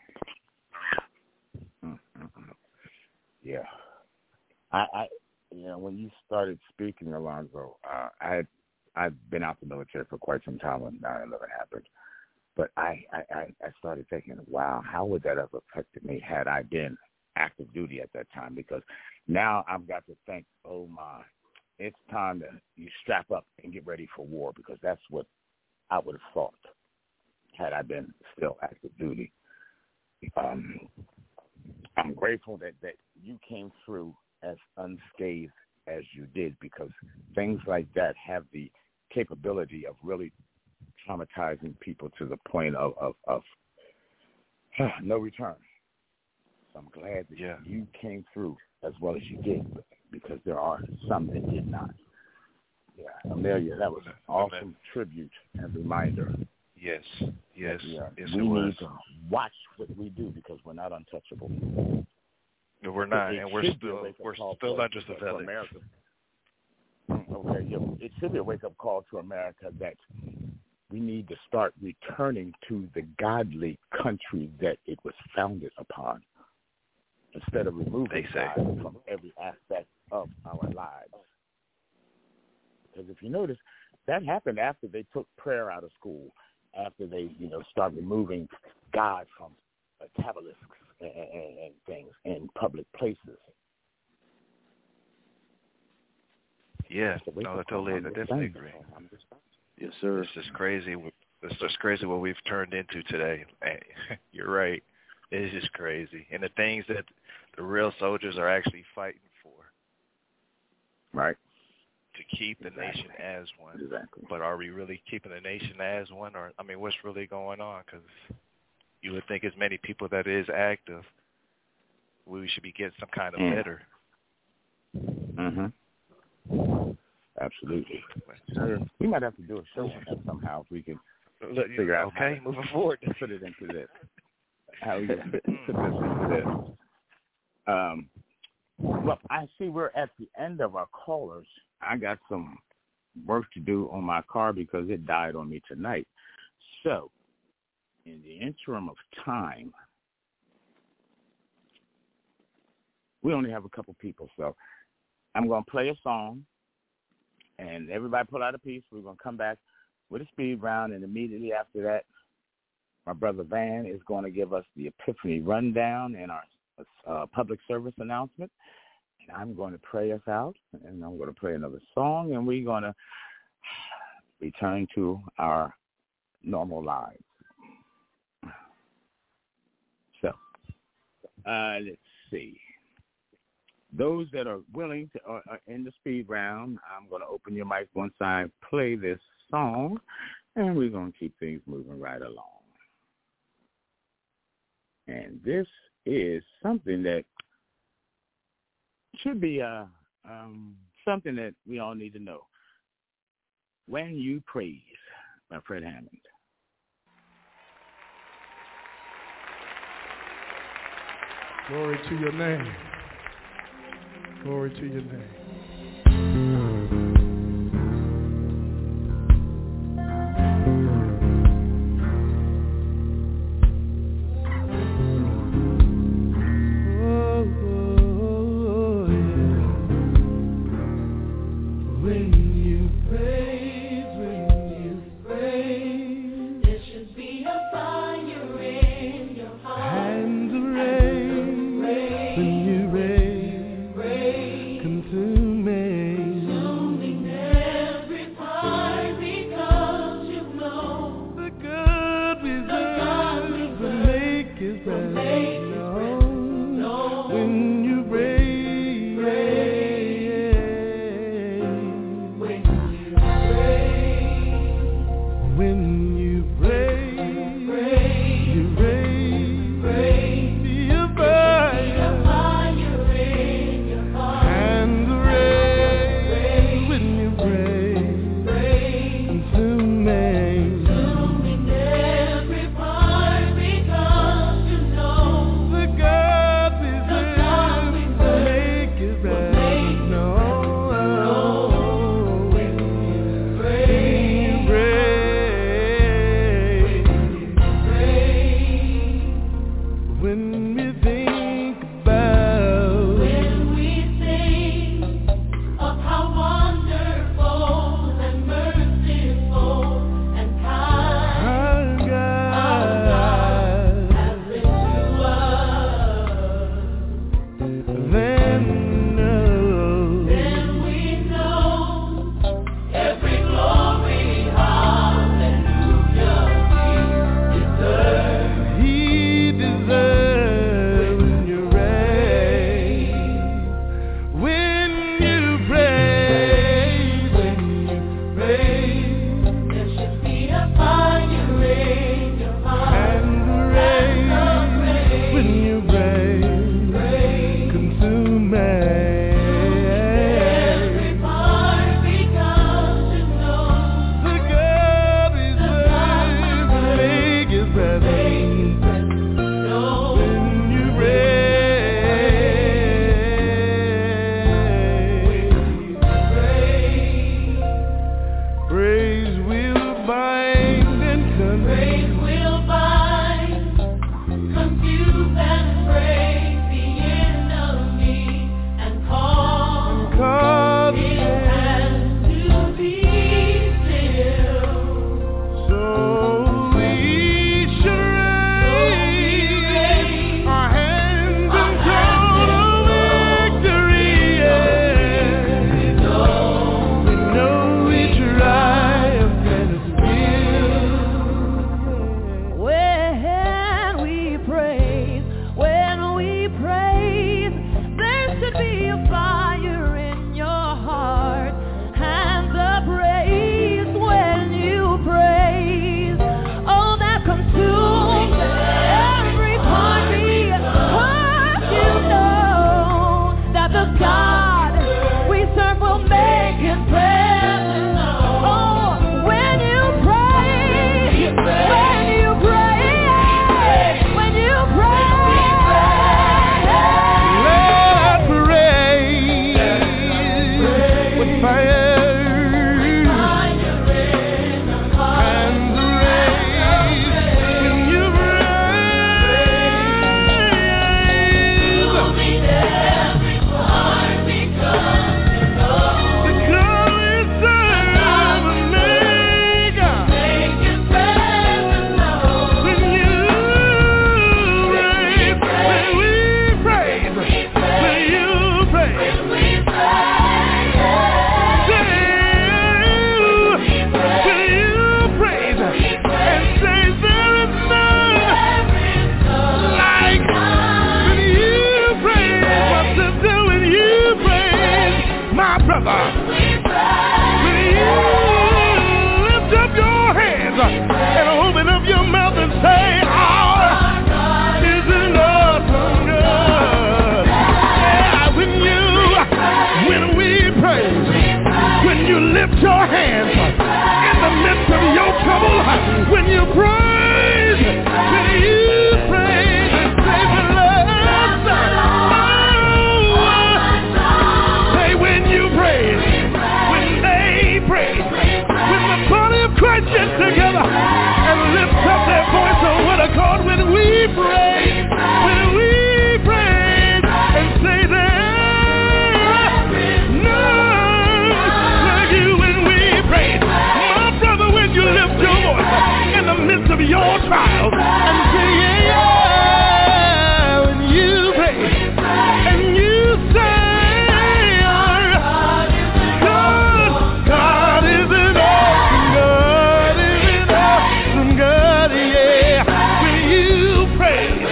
Yeah. I you know, when you started speaking, Alonzo, I've been out the military for quite some time when 9/11 happened. But I started thinking, wow, how would that have affected me had I been active duty at that time? Because now I've got to think, oh, my, it's time to you strap up and get ready for war, because that's what I would have thought had I been still active duty. I'm grateful that you came through as unscathed as you did, because things like that have the capability of really traumatizing people to the point of no return. So I'm glad that you came through as well as you did, because there are some that did not. Yeah, Amelia, that was an awesome tribute and reminder. Yes, yes, yes, we need to watch what we do, because we're not untouchable. No, we're not, and we're still under surveillance. Okay, it should be a wake-up call to America that we need to start returning to the godly country that it was founded upon, instead of removing God from every aspect of our lives. Because if you notice, that happened after they took prayer out of school, after they, start removing God from tabelisks and things in public places. Yeah, no, I definitely agree. Yes, sir. It's just crazy. It's just crazy what we've turned into today. You're right. It's just crazy. And the things that the real soldiers are actually fighting for. Right. To keep the nation as one. Exactly. But are we really keeping the nation as one? Or, what's really going on? Because you would think as many people that is active, we should be getting some kind of better. Mm-hmm. Absolutely. We might have to do a show on that somehow if we can figure out how moving forward to put it into this. How we can put this into this. Well, I see we're at the end of our callers. I got some work to do on my car because it died on me tonight. So, in the interim of time, we only have a couple people, so I'm going to play a song, and everybody pull out a piece. We're going to come back with a speed round, and immediately after that, my brother Van is going to give us the Epiphany rundown and our public service announcement. And I'm going to pray us out, and I'm going to play another song, and we're going to return to our normal lives. So, let's see. Those that are willing to are in the speed round, I'm going to open your mic once I play this song, and we're going to keep things moving right along. And this is something that should be something that we all need to know. When You Praise by Fred Hammond. Glory to your name. Glory to your name. There should be a fire in your heart. when we think about, when we think of how wonderful and merciful and kind our God has been to us, then we know every glory, hallelujah, He deserves when you reign, when you praise, there should be a fire in your heart, and raise, when you praise, consume me. every part becomes to know The God is worthy, make His presence when you praise will bind and praise will bind, confuse and break the enemy, and cause cause it has to be still. so we should raise our hands in total victory. We know we triumph and it's when we praise, there should be a fire in your heart, hands of praise when you praise. Oh, that consumes every part because you know that the God we serve will make His presence. Oh, when you praise, when you praise, when you praise, let praise with fire. And raise when you brother, when you lift up your hands and open up your mouth and say, our God is an awesome God. Yeah, when we praise, when you lift your hands in the midst of your trouble, when you praise, when you praise and say, when the body of Christ gets together and lifts up their voice on one accord, when we praise and say there none like you. When we praise, my brother, when you lift your voice in the midst of your trials and say yeah, when you praise and you say God is an awesome God, is an awesome God, yeah. When you praise,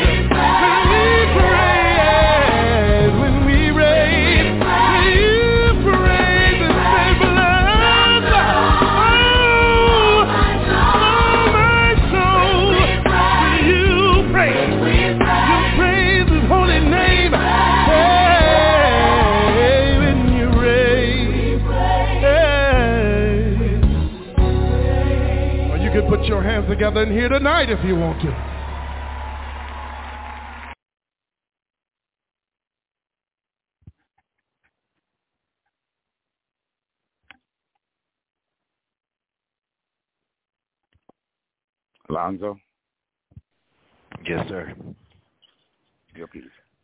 when we raise, when you praise and say, bless, my soul, when you praise His holy name, hey, when you raise, hey. Or you can put your hands together in here tonight if you want to. Alonzo? Yes, sir. your piece.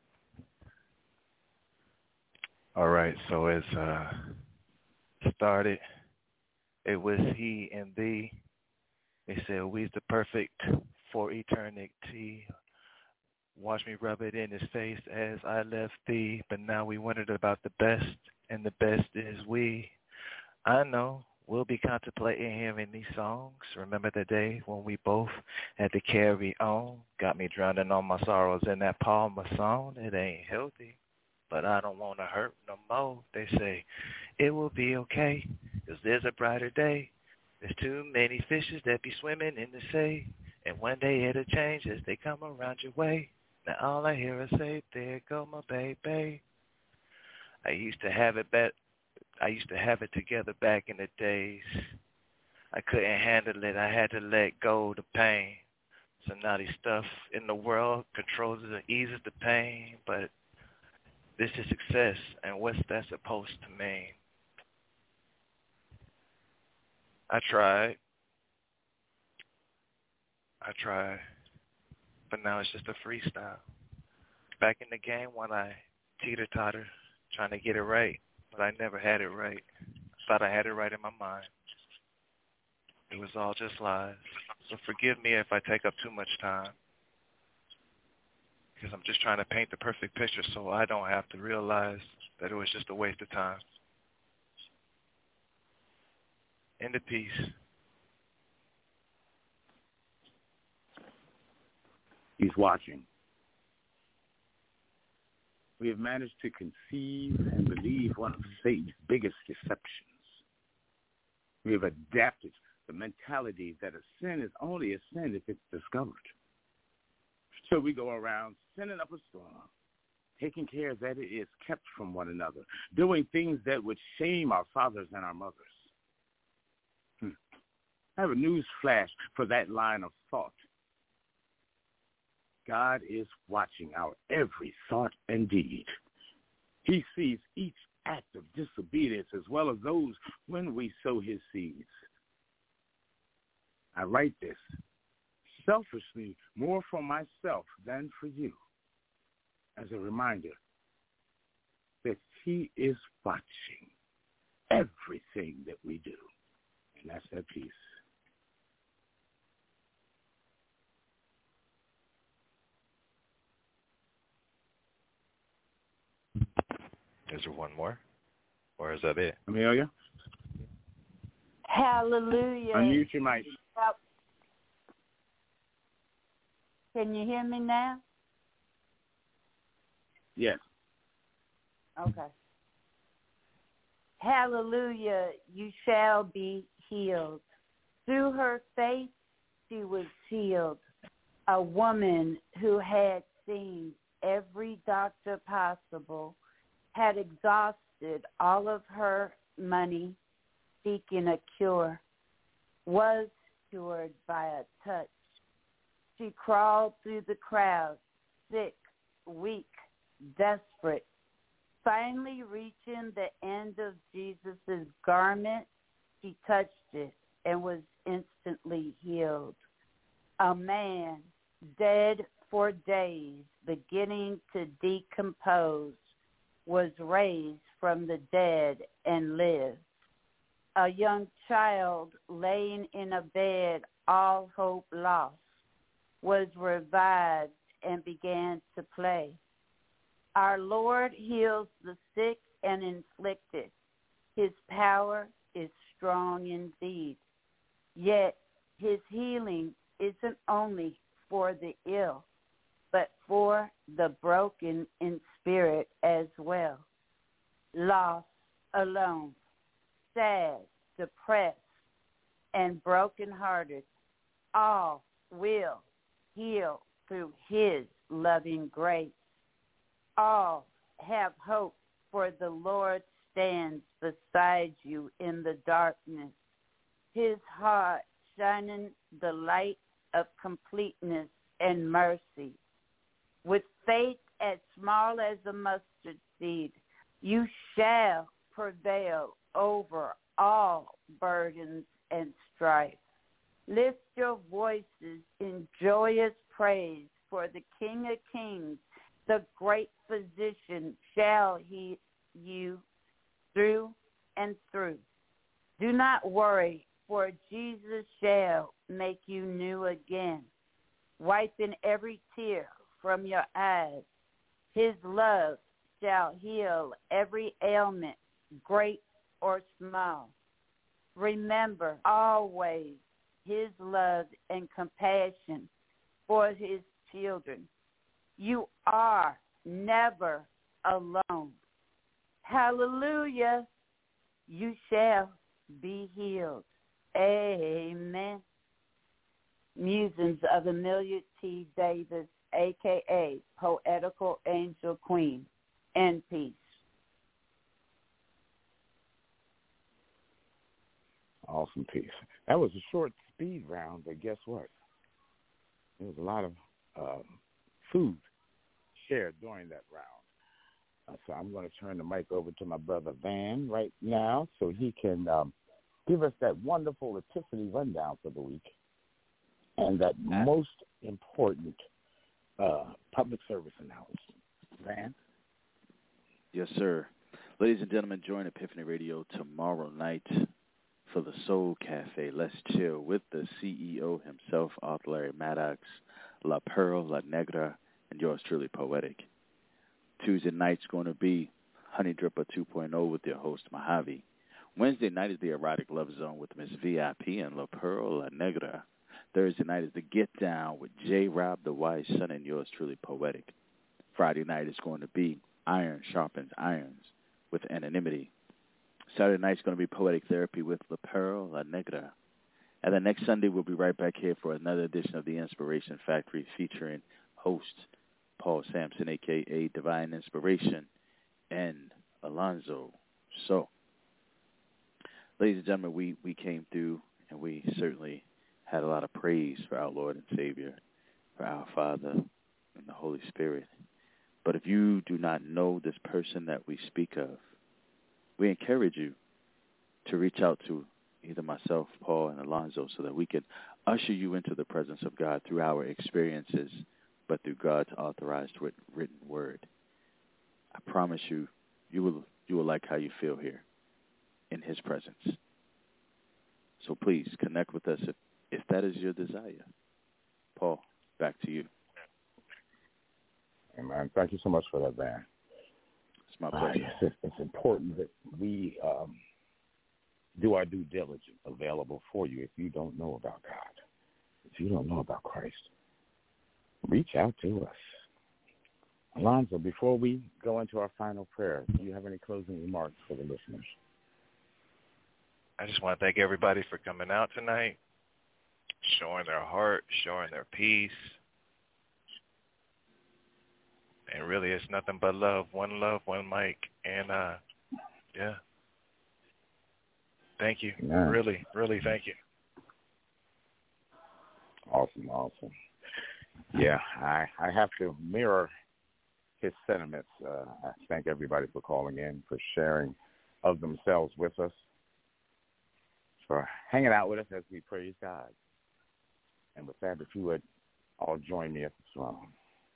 All right, so it's started. It was he and thee. They said we's the perfect for eternity. Watch me rub it in his face as I left thee. But now we wondered about the best, and the best is we. I know we'll be contemplating hearing these songs. Remember the day when we both had to carry on? Got me drowning all my sorrows in that Palmer song. It ain't healthy, but I don't want to hurt no more. They say it will be okay, 'cause there's a brighter day. There's too many fishes that be swimming in the sea, and one day it'll change as they come around your way. Now all I hear is say, there go my baby. I used to have it together back in the days. I couldn't handle it. I had to let go of the pain. So now the stuff in the world controls it and eases the pain. But this is success, and what's that supposed to mean? I tried, but now it's just a freestyle. Back in the game when I teeter-totter, trying to get it right, but I never had it right. Thought I had it right in my mind. It was all just lies. So forgive me if I take up too much time, because I'm just trying to paint the perfect picture so I don't have to realize that it was just a waste of time. End of peace. He's watching. We have managed to conceive and believe one of Satan's biggest deceptions. We have adapted the mentality that a sin is only a sin if it's discovered. So we go around sending up a storm, taking care that it is kept from one another, doing things that would shame our fathers and our mothers. I have a news flash for that line of thought. God is watching our every thought and deed. He sees each act of disobedience as well as those when we sow his seeds. I write this selfishly more for myself than for you, as a reminder that he is watching everything that we do. And that's that piece. Is there one more? Or is that it? Amelia? Hallelujah. Unmute your mic. Can you hear me now? Yes. Okay. Hallelujah, you shall be healed. Through her faith, she was healed. A woman who had seen every doctor possible, had exhausted all of her money seeking a cure, was cured by a touch. She crawled through the crowd, sick, weak, desperate, finally reaching the end of Jesus' garment. She touched it and was instantly healed. A man, dead for days, beginning to decompose, was raised from the dead and lived. A young child laying in a bed, all hope lost, was revived and began to play. Our Lord heals the sick and afflicted. His power is strong indeed. Yet his healing isn't only for the ill, but for the broken in spirit as well. Lost, alone, sad, depressed, and brokenhearted, all will heal through his loving grace. All have hope, for the Lord stands beside you in the darkness, his heart shining the light of completeness and mercy. With faith as small as a mustard seed, you shall prevail over all burdens and strife. Lift your voices in joyous praise, for the King of Kings The great physician shall heal you through and through. Do not worry, for Jesus shall make you new again, wiping every tear from your eyes. His love shall heal every ailment, great or small. Remember always his love and compassion for his children. You are never alone. Hallelujah. You shall be healed. Amen. Musings of Amelia T. Davis, a.k.a. Poetical Angel Queen. And peace. Awesome piece. That was a short speed round, but guess what? There was a lot of food shared during that round. So I'm going to turn the mic over to my brother Van right now so he can give us that wonderful Epiphany rundown for the week and that most important public service announcement. Van? Yes, sir. Ladies and gentlemen, join Epiphany Radio tomorrow night for the Soul Cafe. Let's chill with the CEO himself, Author Larry Maddox, La Pearl, La Negra, and yours truly, Poetic. Tuesday night's going to be Honey Dripper 2.0 with your host, Mojave. Wednesday night is the Erotic Love Zone with Miss VIP and La Pearl, La Negra. Thursday night is the Get Down with J. Rob, the Wise Son, and yours truly, Poetic. Friday night is going to be Iron Sharpens Irons with Anonymity. Saturday night's going to be Poetic Therapy with La Pearl, La Negra. And then next Sunday, we'll be right back here for another edition of the Inspiration Factory featuring host Paul Sampson, a.k.a. Divine Inspiration, and Alonzo. So, ladies and gentlemen, we came through, and we certainly had a lot of praise for our Lord and Savior, for our Father, and the Holy Spirit. But if you do not know this person that we speak of, we encourage you to reach out to either myself, Paul, and Alonzo so that we can usher you into the presence of God through our experiences, but through God's authorized written word. I promise you, you will like how you feel here in his presence. So please connect with us if that is your desire. Paul, back to you. Amen. Thank you so much for that, Van. It's my pleasure. It's important that we do our due diligence available for you if you don't know about God, if you don't know about Christ. Reach out to us. Alonzo, before we go into our final prayer, do you have any closing remarks for the listeners? I just want to thank everybody for coming out tonight, showing their heart, showing their peace. And really, it's nothing but love, one mic. And, yeah. Thank you. Amen. Really, really thank you. Awesome. Yeah, I have to mirror his sentiments. I thank everybody for calling in, for sharing of themselves with us, for hanging out with us as we praise God. And with that, if you would all join me at the throne.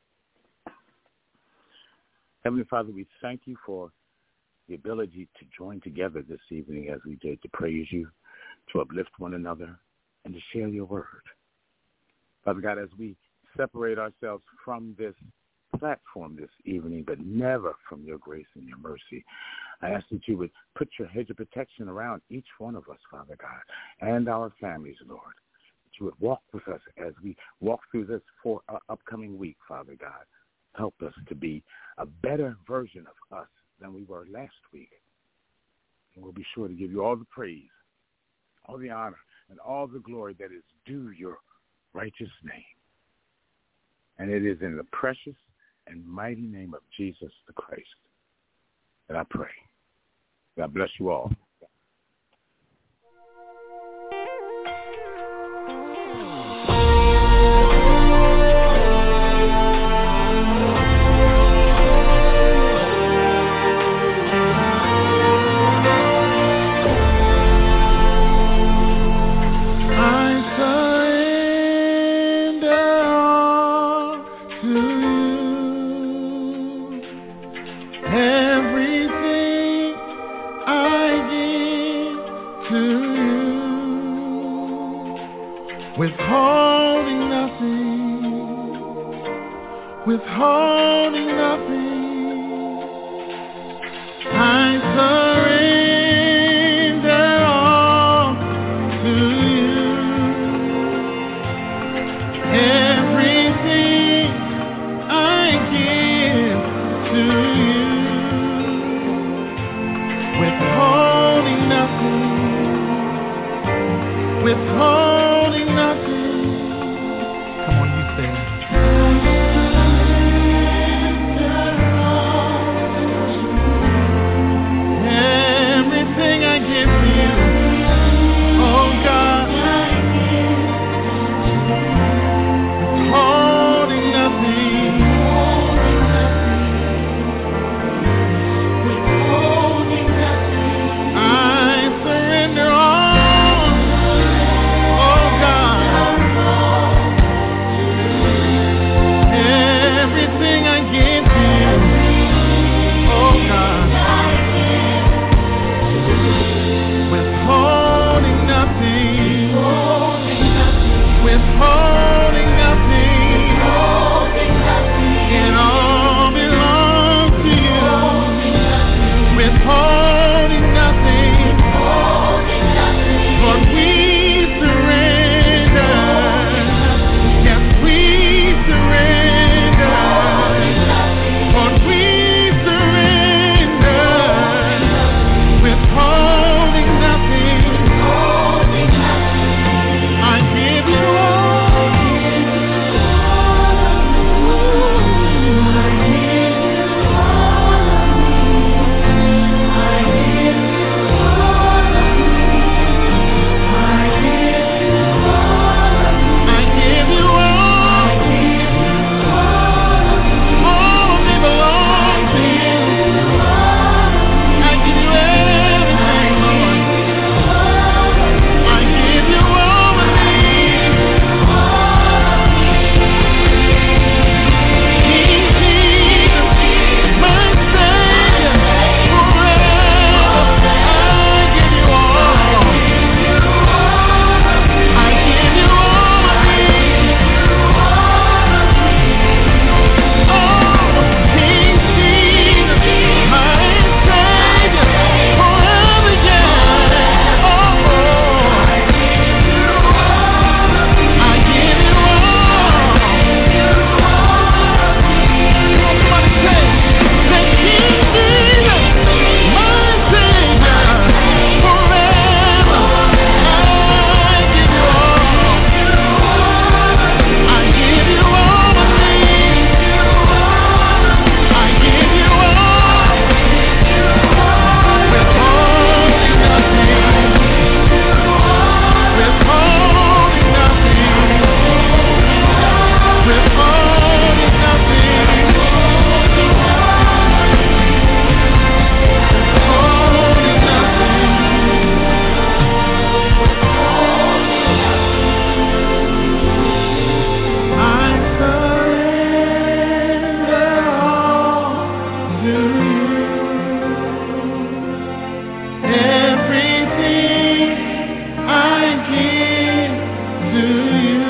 Heavenly Father, we thank you for the ability to join together this evening as we did to praise you, to uplift one another, and to share your word. Father God, as we separate ourselves from this platform this evening, but never from your grace and your mercy, I ask that you would put your hedge of protection around each one of us, Father God, and our families, Lord. That you would walk with us as we walk through this upcoming week, Father God. Help us to be a better version of us than we were last week. And we'll be sure to give you all the praise, all the honor, and all the glory that is due your righteous name. And it is in the precious and mighty name of Jesus the Christ that I pray. God bless you all. To you. withholding nothing. I surrender all to you. Everything I give to you. Withholding nothing. Withholding nothing. Come on, you say it. Everything I give to you, oh God, withholding nothing. I surrender all, oh God. Everything I give to you, oh God. Withholding nothing. Withholding nothing. It all belongs to you. Withholding nothing. Lord, we surrender. Yes, we surrender. Lord, we surrender. Withholding nothing. I give you all. I give you all. All of me belongs to you. I give you everything, Lord. I give you all of me. King Jesus, my Savior, forever. I give you all. I give you all of me. Oh, King Jesus, my Savior, forever, yeah. Oh, I give you all. Somebody say, King Jesus, my Savior, forever. I give you all. I give you all of me. I give you all. Withholding nothing. Withholding nothing. Withholding nothing. Withholding nothing. I surrender all to you. Everything I give to you.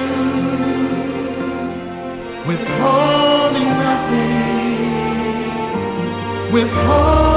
Withholding nothing. Withholding